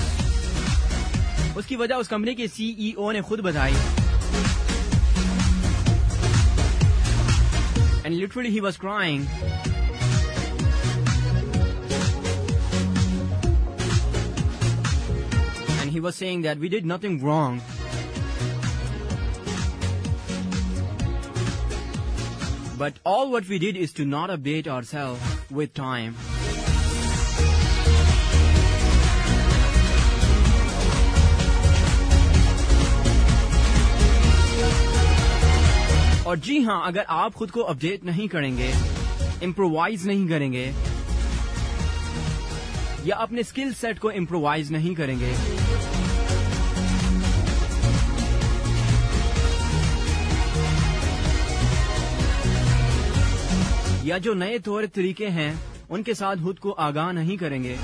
उसकी वजह उस कंपनी के सीईओ ने खुद बताई। And literally he was crying. And he was saying that we did nothing wrong. But all what we did is to not update ourselves with time. और जी हाँ, अगर आप खुद को अपडेट नहीं करेंगे, इम्प्रोवाइज नहीं करेंगे या अपने स्किल सेट को इम्प्रोवाइज नहीं करेंगे, या जो नए तौर तरीके हैं उनके साथ खुद को आगाह नहीं करेंगे,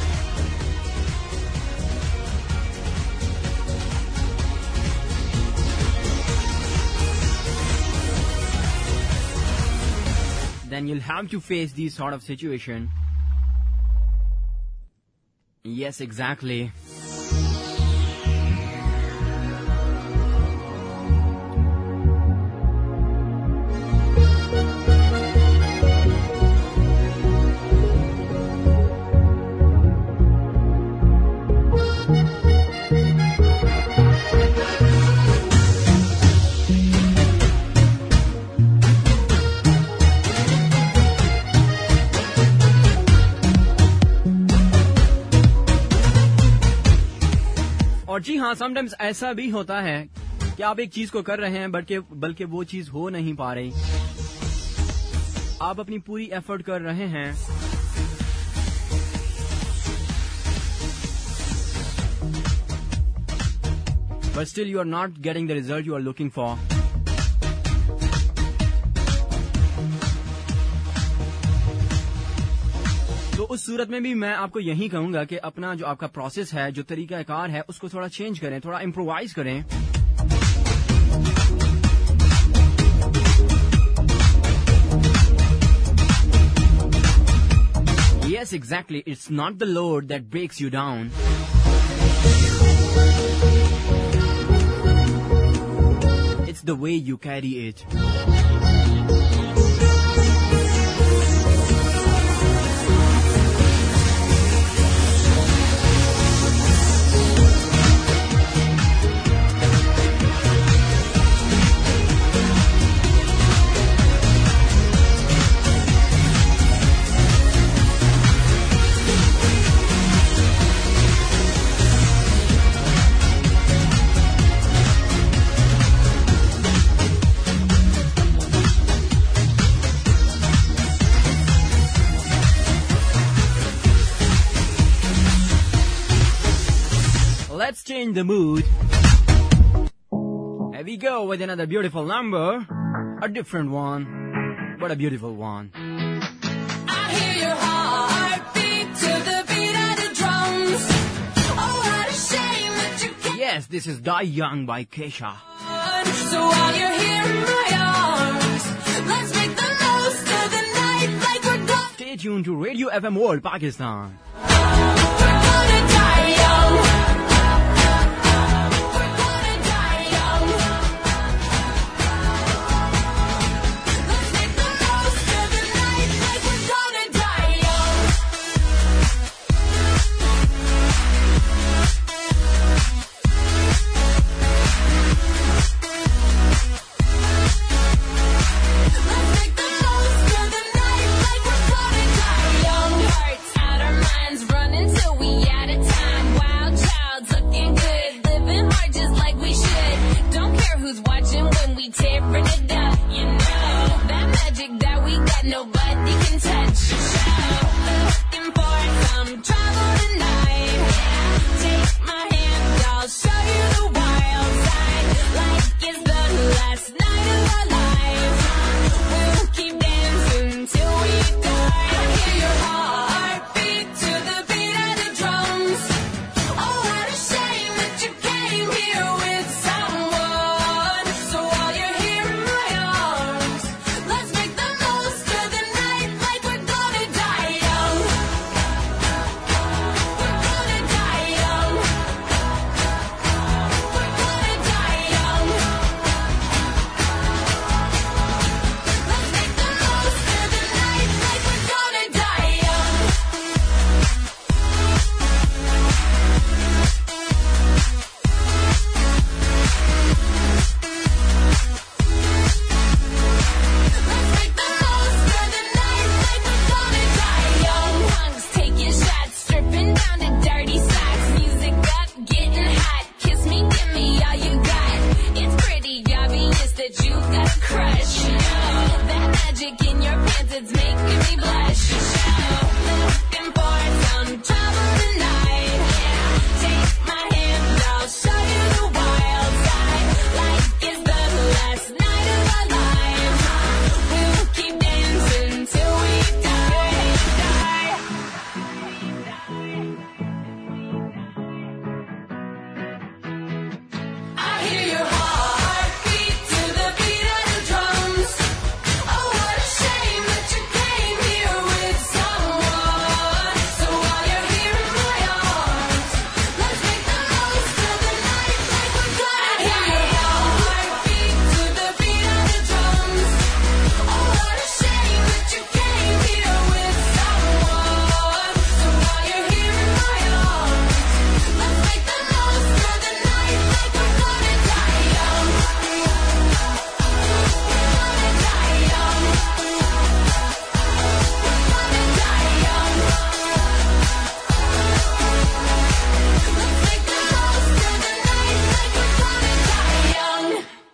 then you'll have to face these sort of situation. Yes, exactly. और जी हाँ, समटाइम्स ऐसा भी होता है कि आप एक चीज को कर रहे हैं बल्कि वो चीज हो नहीं पा रही। आप अपनी पूरी एफर्ट कर रहे हैं, but still you are not getting the result you are looking for. तो उस सूरत में भी मैं आपको यही कहूंगा कि अपना जो आपका प्रोसेस है, जो तरीकाकार है, उसको थोड़ा चेंज करें, थोड़ा इम्प्रोवाइज करें। Yes, exactly. It's not the load that breaks you down. It's the way you carry it. Let's change the mood. Here we go with another beautiful number. A different one, but a beautiful one. I hear your heartbeat to the beat of the drums. Oh, what a shame that you can't. Yes, this is Die Young by Kesha. So while you're here in my arms, let's make the most of the night like we're gonna. Stay tuned to Radio FM World Pakistan. We're gonna die young. Running till we out of time. Wild child. Looking for some trouble tonight. Take my hand, I'll show you the wild side. Like it's the last night of our lives. We'll keep dancing till we die. I hear your heartbeat to the beat of the drums. Oh, what a shame that you came here with someone. So while you're here in my arms, let's make the most of the night like we're gonna die young. We're gonna die young. We're gonna die young. Let's make the most of the night like we're gonna die young. Let's make the most of the night like we're gonna die young. Punks taking shots, stripping down to dirty socks. Music up, getting hot. Kiss me, give me all you got. It's pretty obvious that you got a crush. That magic in your pants, it's making me blush. Looking for some trouble tonight. Take my hand, I'll show you the wild side. Like it's the last night of our lives. We'll keep dancing till we die. I hear your heartbeat to the beat of the drums. Oh, what a shame that you came here with someone. So while you're here in my arms, let's make the most of the night like we're gonna die. I hear your heartbeat to the beat of the drums. Oh, what a shame that you came here with someone. So while you're here in my arms, let's make the most of the night like we're gonna die young. We're gonna die young. We're gonna die young. Let's make the most of the night like we're gonna die young.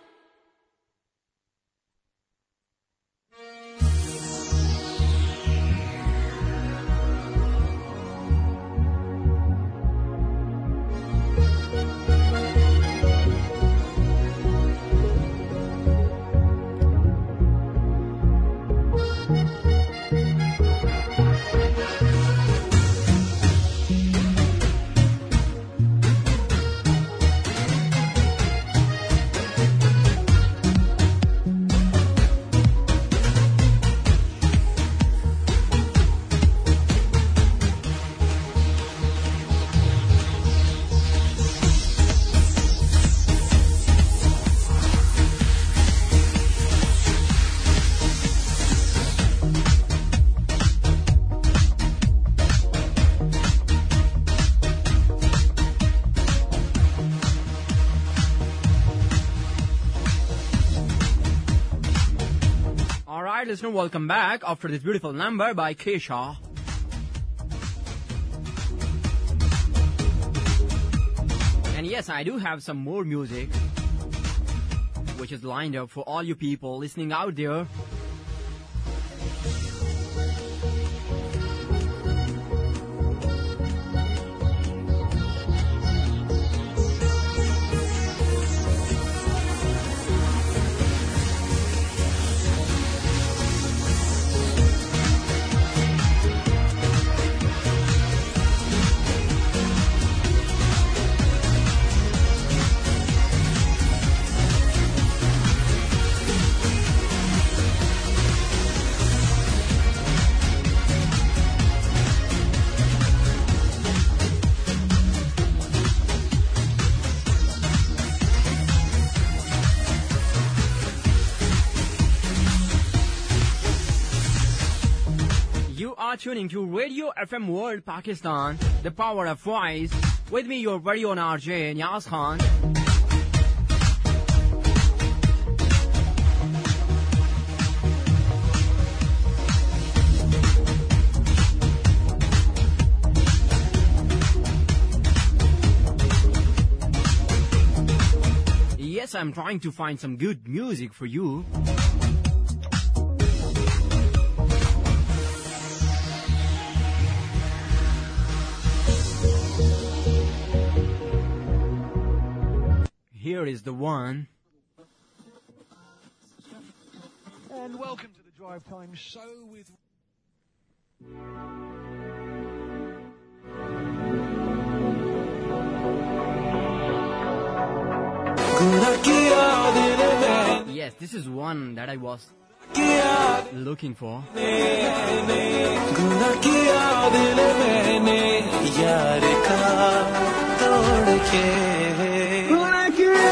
Alright, listener, welcome back after this beautiful number by Kesha. And yes, I do have some more music which is lined up for all you people listening out there. You are tuning to Radio FM World Pakistan, the power of voice. With me, your very own RJ, Niaz Khan. Yes, I'm trying to find some good music for you. here is the one. And welcome to the Drive Time Show with... Yes, this is one that I was looking for. गुना किया दिल मैंने यार का तोड़ के गुना किया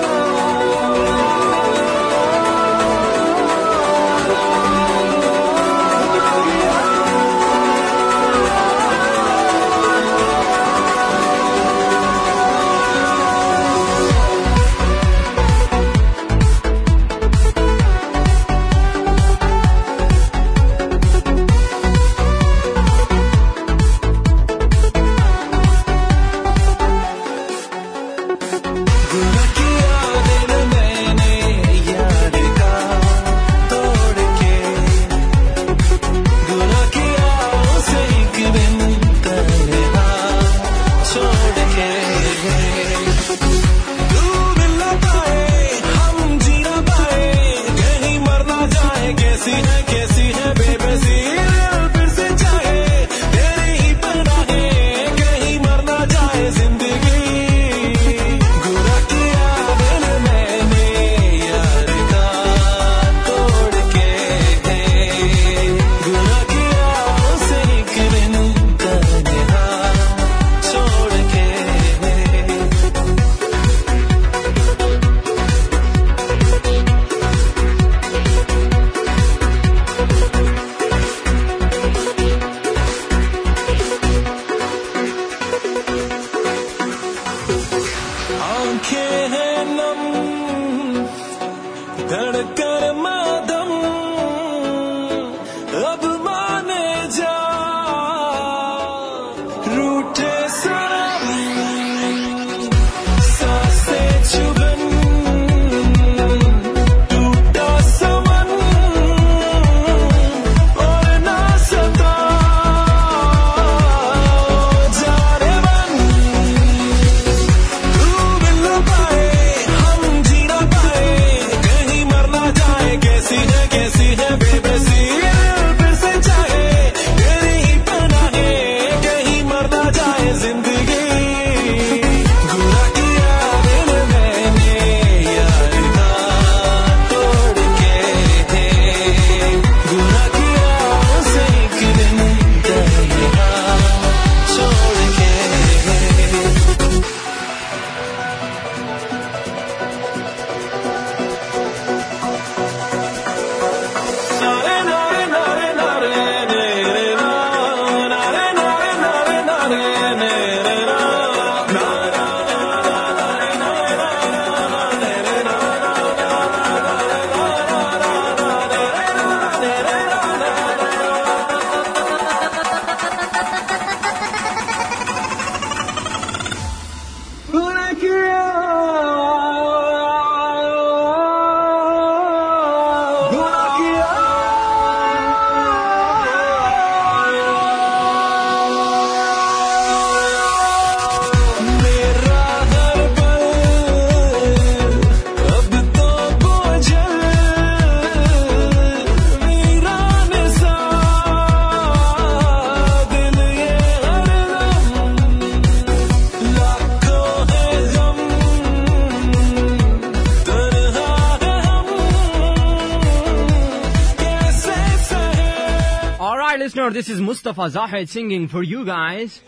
Listener, this is Mustafa Zahid singing for you guys.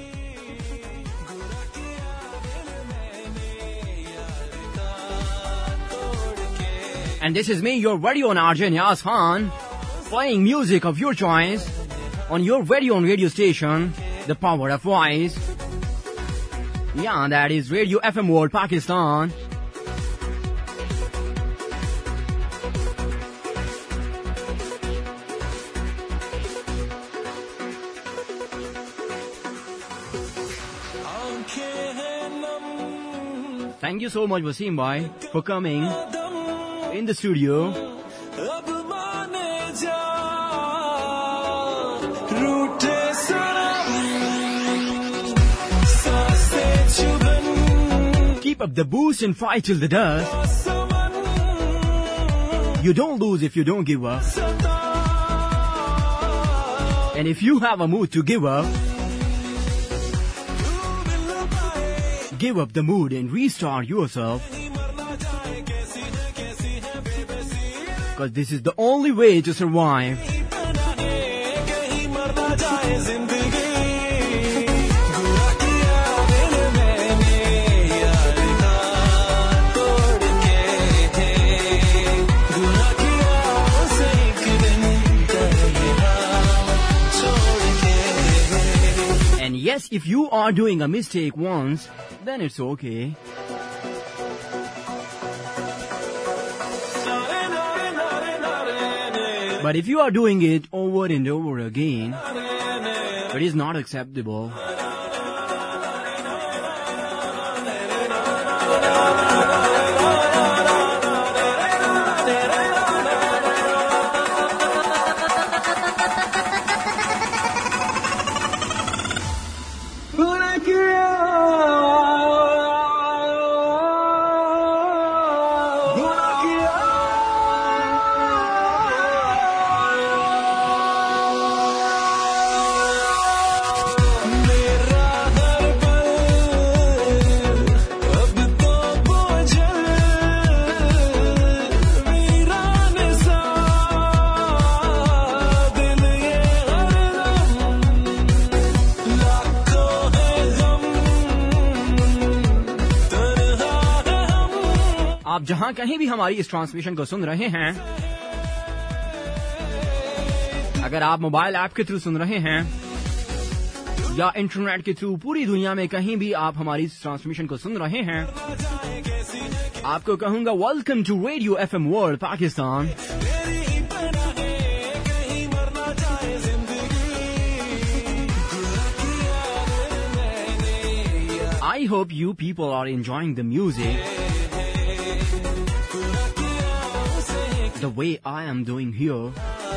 And this is me, your very own RJ Niaz Khan, playing music of your choice on your very own radio station, The Power of Voice. Yeah, that is Radio FM World Pakistan. Thank you so much, Wasim bhai, for coming in the studio. Keep up the boost and fight till the dust. You don't lose if you don't give up. And if you have a mood to give up the mood and restart yourself. Because this is the only way to survive. And yes, if you are doing a mistake once, then it's okay. But if you are doing it over and over again, it is not acceptable. आप जहां कहीं भी हमारी इस ट्रांसमिशन को सुन रहे हैं, अगर आप मोबाइल ऐप के थ्रू सुन रहे हैं या इंटरनेट के थ्रू पूरी दुनिया में कहीं भी आप हमारी इस ट्रांसमिशन को सुन रहे हैं, आपको कहूंगा welcome to radio FM world Pakistan. I hope you people are enjoying the music the way I am doing here.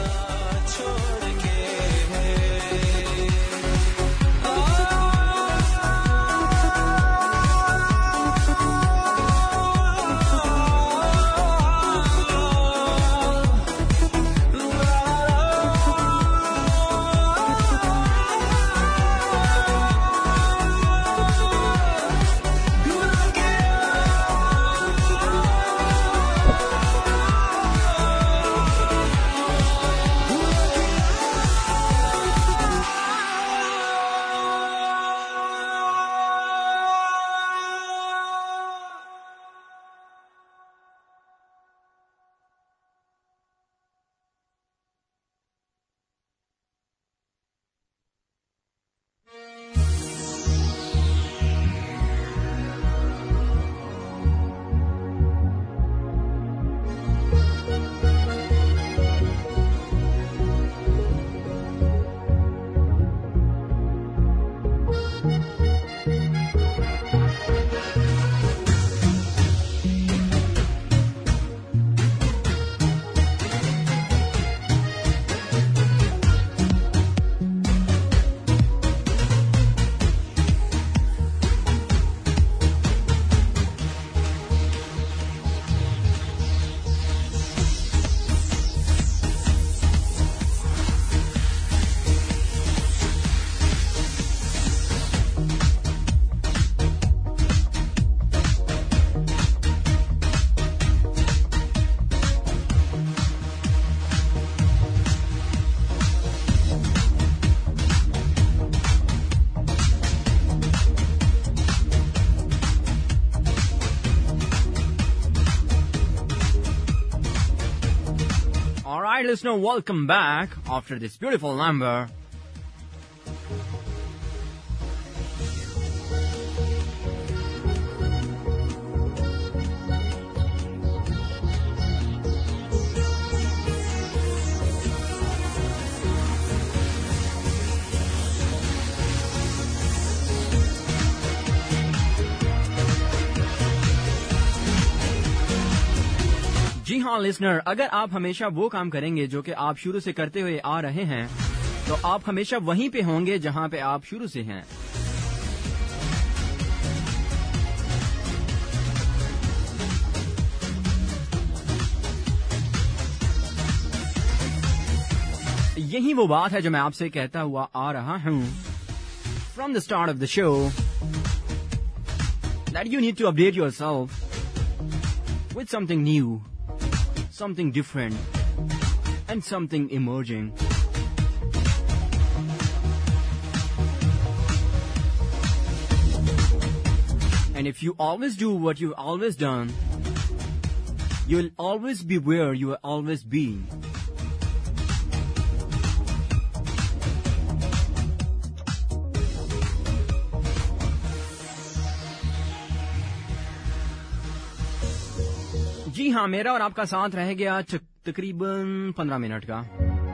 Alright, listener, welcome back after this beautiful number. जी हाँ लिसनर, अगर आप हमेशा वो काम करेंगे जो कि आप शुरू से करते हुए आ रहे हैं, तो आप हमेशा वहीं पे होंगे जहाँ पे आप शुरू से हैं. यही वो बात है जो मैं आपसे कहता हुआ आ रहा हूं from the start of the show that you need to update yourself with something new, something different, and something emerging. And if you always do what you've always done, you'll always be where you have always been. जी हाँ, मेरा और आपका साथ रह गया तकरीबन 15 मिनट का।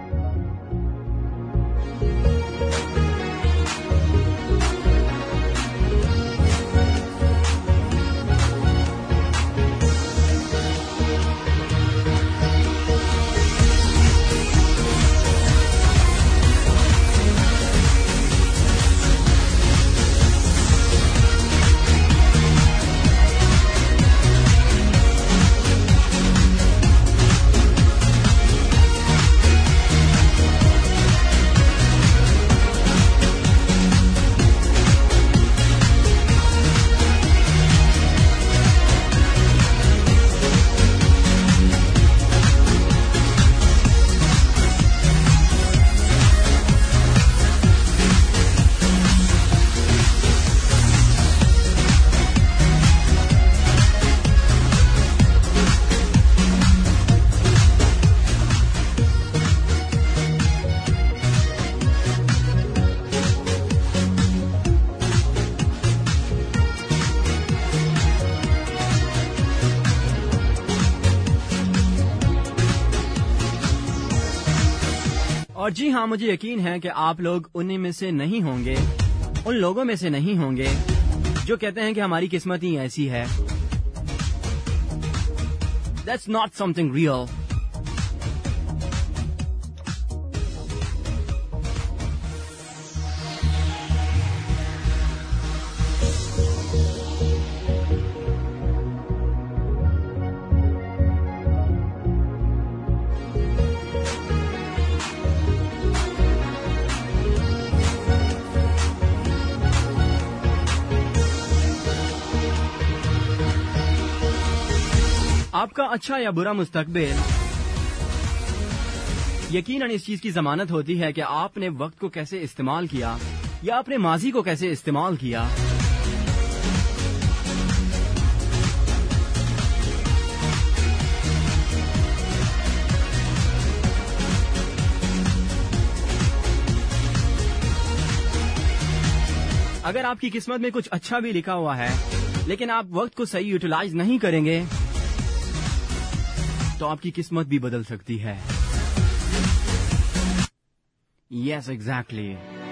और जी हाँ, मुझे यकीन है कि आप लोग उन्हीं में से नहीं होंगे, उन लोगों में से नहीं होंगे जो कहते हैं कि हमारी किस्मत ही ऐसी है। That's not something real. आपका अच्छा या बुरा मुस्तकबिल यकीनन इस चीज की जमानत होती है कि आपने वक्त को कैसे इस्तेमाल किया या अपने माजी को कैसे इस्तेमाल किया। अगर आपकी किस्मत में कुछ अच्छा भी लिखा हुआ है लेकिन आप वक्त को सही यूटिलाइज नहीं करेंगे तो आपकी किस्मत भी बदल सकती है। Yes, exactly.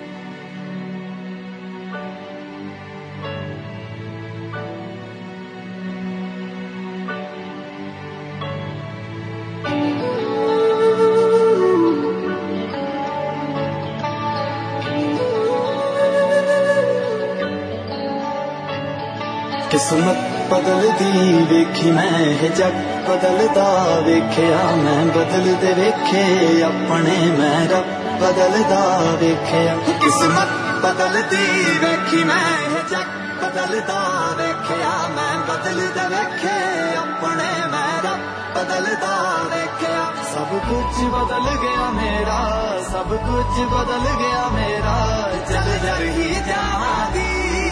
किस्मत बदलदी वेखी मैं जग बदलदा वेखिया मैं बदलदे वेखे अपने मैं रब बदलदा वेखिया। किस्मत बदलदी वेखी मैं जग बदलदा वेखिया मैं बदलदे वेखे अपने मैं रब बदलदा वेखिया। सब कुछ बदल गया मेरा, सब कुछ बदल गया मेरा, जल जल ही जावांगी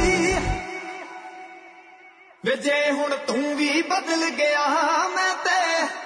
वे जे हुण तू भी बदल गया मैं ते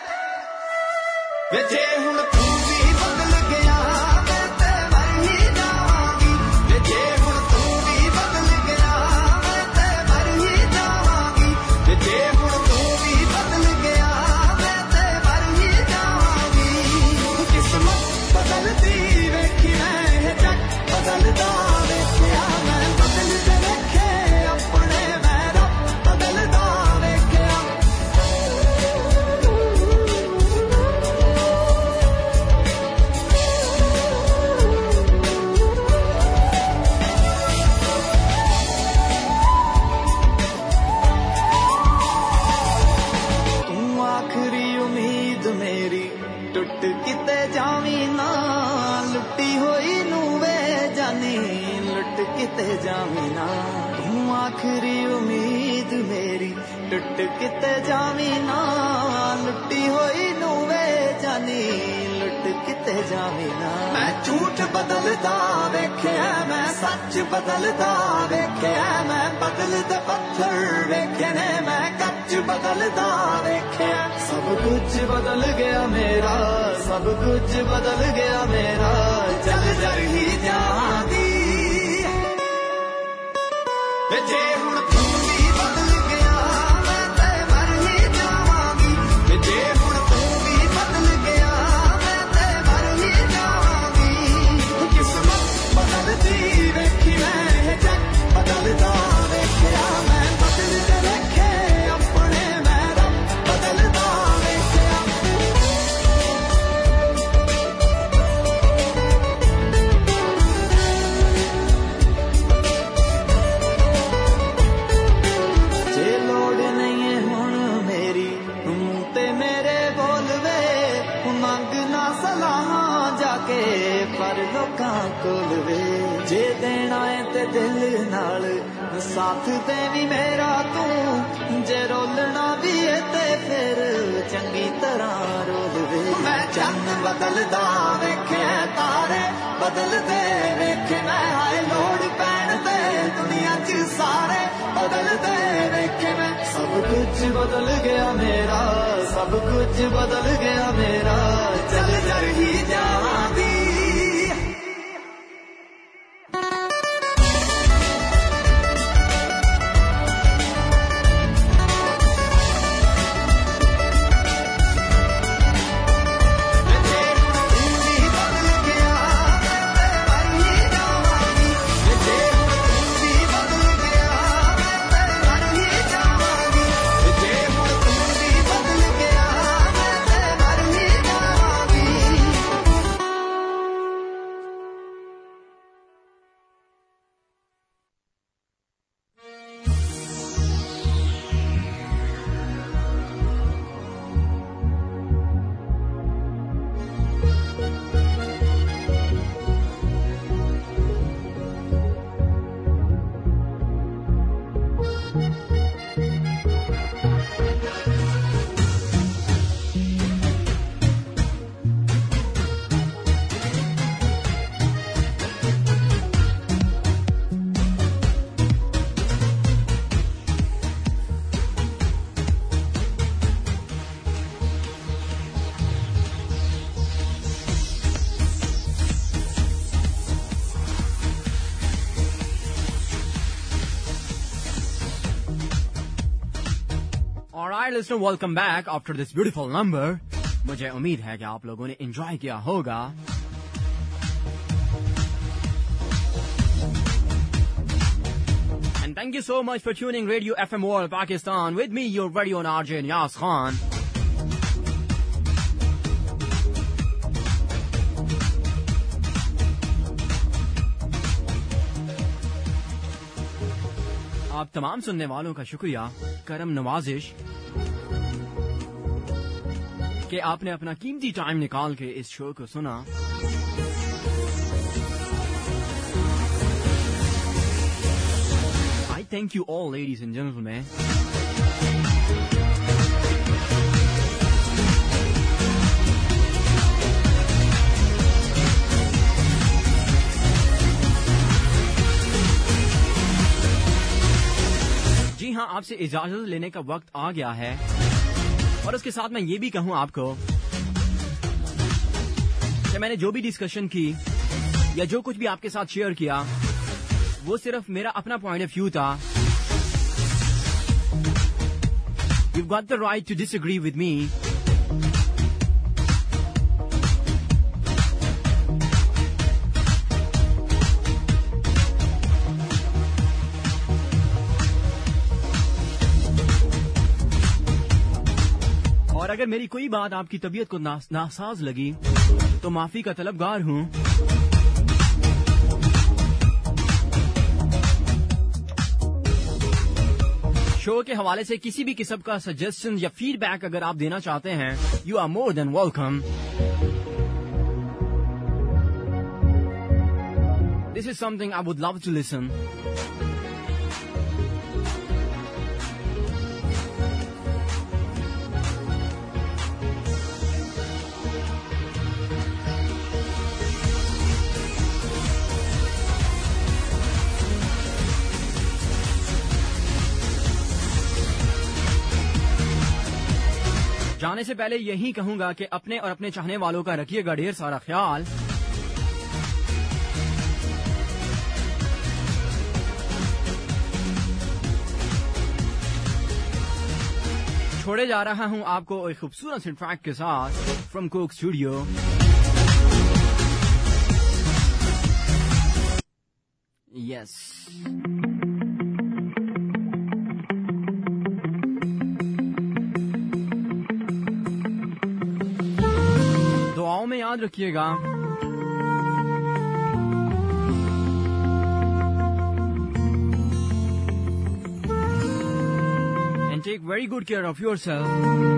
वे जे हुण तू भी बदल गया मैं ते मर ही जावांगी। वे जे हुण तू भी बदल गया मैं ते मर ही जावांगी। वे जे हुण तू भी बदल गया मैं ते मर ही जावांगी। किस्मत बदलदी वेखी मैं जग बदलदा वेखिया मैं बदलदे वेखे अपने मैं रब बदलदा वेखिया। तू आखरी उम्मीद मेरी टुट किते जावी ना किते जावी ना तू आखिरी उम्मीद मेरी टुट किते जावी ना लुटी होई नू वे जानी लुट किते जावी ना मैं झूठ बदलदा वेख्या मैं सच बदलदा वेख्या मैं बदलदे पत्थर वेखे ने मैं कच बदलदा वेख्या सब कुछ बदल गया मेरा सब कुछ बदल गया मेरा चल जर ही जादी जे हुण तू भी बदल गया मैं ते मर ही जावांगी जे हुण तू भी बदल गया मैं ते मर ही जावांगी किस्मत बदलदी वेखी मैं जग बदलदा वेख्या मैं बदलदे वेखे अपने मैं रब बदलदा वेख्या जे लोड़ नहीं है हुण मेरी मुंह ते मेरे बोलवे मंग ना सलाहां जाके पर लोकां कोल वे जे देना है ते दिल नाल साथ दे भी मेरा तू जे रोलना भी है ते फिर चंगी तरह रोल वे मैं चंद बदलदा वेखे तारे बदलदे वेखे मैं हाय लोड़ पैण ते दुनिया च सारे बदलदे वेखे मैं सब कुछ बदल गया मेरा सब कुछ बदल गया मेरा चल जर ही जादी Alright, listener, welcome back after this beautiful number. मुझे उम्मीद है कि आप लोगों ने enjoy किया होगा. And thank you so much for tuning Radio FM World Pakistan with me, your very own RJ Niyaz Khan. आप तमाम सुनने वालों का शुक्रिया, करम नवाजिश कि आपने अपना कीमती टाइम निकाल के इस शो को सुना. I thank you all, ladies and gentlemen. जी हाँ, आपसे इजाजत लेने का वक्त आ गया है और उसके साथ मैं ये भी कहूँ आपको कि मैंने जो भी डिस्कशन की या जो कुछ भी आपके साथ शेयर किया वो सिर्फ मेरा अपना पॉइंट ऑफ व्यू था. You've got the right to disagree with me. और अगर मेरी कोई बात आपकी तबीयत को नासाज लगी तो माफी का तलबगार हूं. शो के हवाले से किसी भी किस्म का सजेशन या फीडबैक अगर आप देना चाहते हैं, you are more than welcome. This is something I would love to listen. जाने से पहले यही कहूंगा कि अपने और अपने चाहने वालों का रखिएगा ढेर सारा ख्याल। छोड़े जा रहा हूं आपको एक खूबसूरत सी ट्रैक के साथ फ्रॉम कोक स्टूडियो। यस, दुआओं में याद रखिएगा। And take very good care of yourself.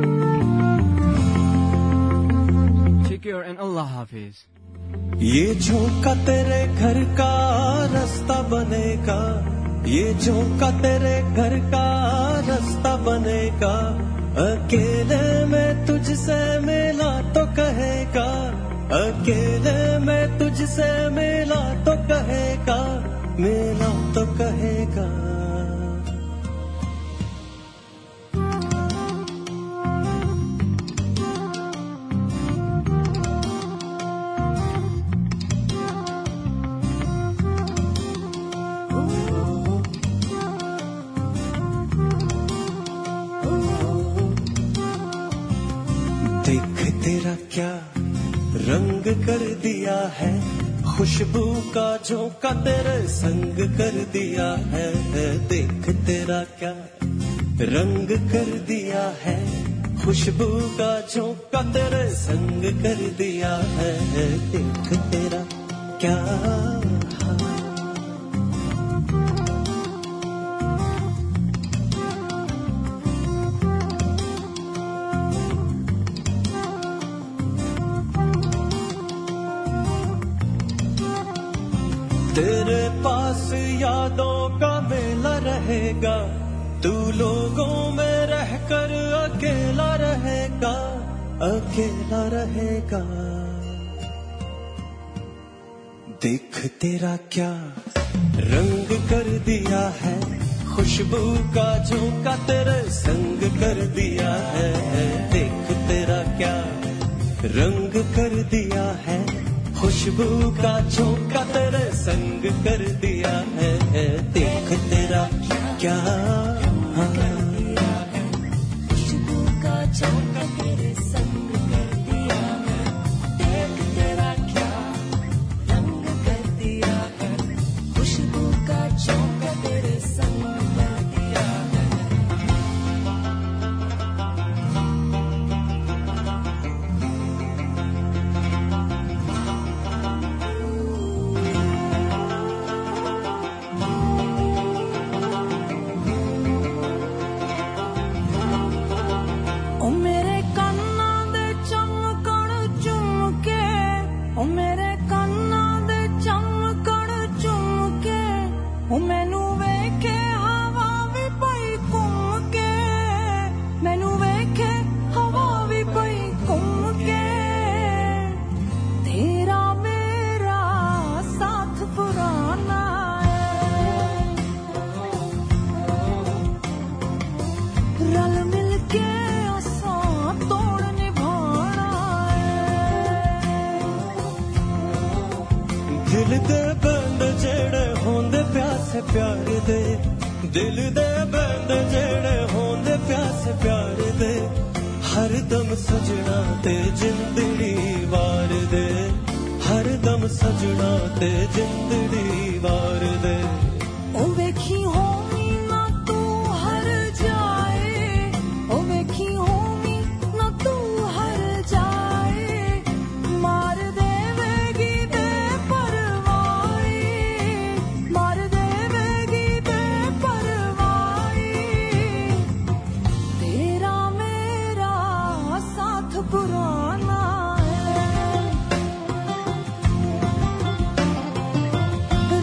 Take care and Allah Hafiz. ये झोंका तेरे घर का रास्ता बनेगा, ये झोंका तेरे घर का रास्ता बनेगा। अकेले में तुझसे मिला तो कहेगा, अकेले में तुझसे मिला तो कहेगा, मिला तो कहेगा। तेरा क्या रंग कर दिया है, खुशबू का झोंका तेरे संग कर दिया है। देख तेरा क्या रंग कर दिया है, खुशबू का झोंका तेरे संग कर दिया है। देख तेरा क्या तेरे पास यादों का मेला रहेगा, तू लोगों में रहकर अकेला रहेगा, अकेला रहेगा। देख तेरा क्या रंग कर दिया है, खुशबू का झोंका तेरे संग कर दिया है। देख तेरा क्या रंग कर दिया है, खुशबू का झोंका तेरे संग कर दिया है। देख तेरा क्या खुशबू का झोंका तेरे संग कर दिया है। देख तेरा क्या रंग कर दिया है, खुशबू का झोंका तेरे संग कर दिया है। दिल दे बंद जेड़े होंदे प्यासे प्यार दे, दिल दे बंद जेड़े होंदे प्यासे प्यार दे। हर दम सजना ते जिंदड़ी वार दे, हर दम सजना ते जिंदड़ी वार दे। ओ वेखी होमी ना तू हर जाए, ओ वेखी होमी ना तू हर जाए। मार देवेगी ते परवाई, मार देवेगी ते परवाई। तेरा मेरा साथ पुराना है,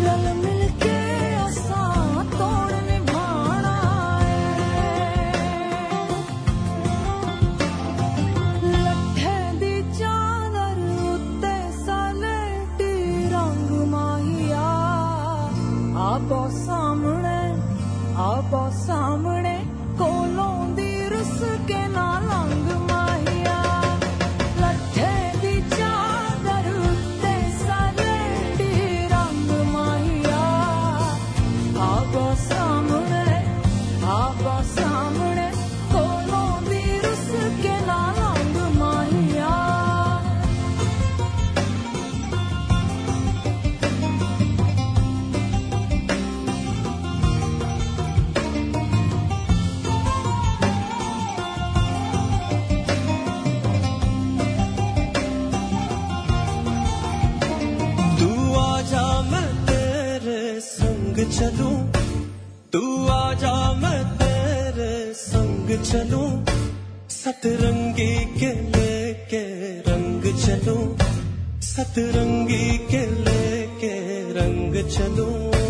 चलूं तू आजा मैं तेरे संग चलूं सतरंगी के लेके रंग चलूं सतरंगी के लेके रंग चलूं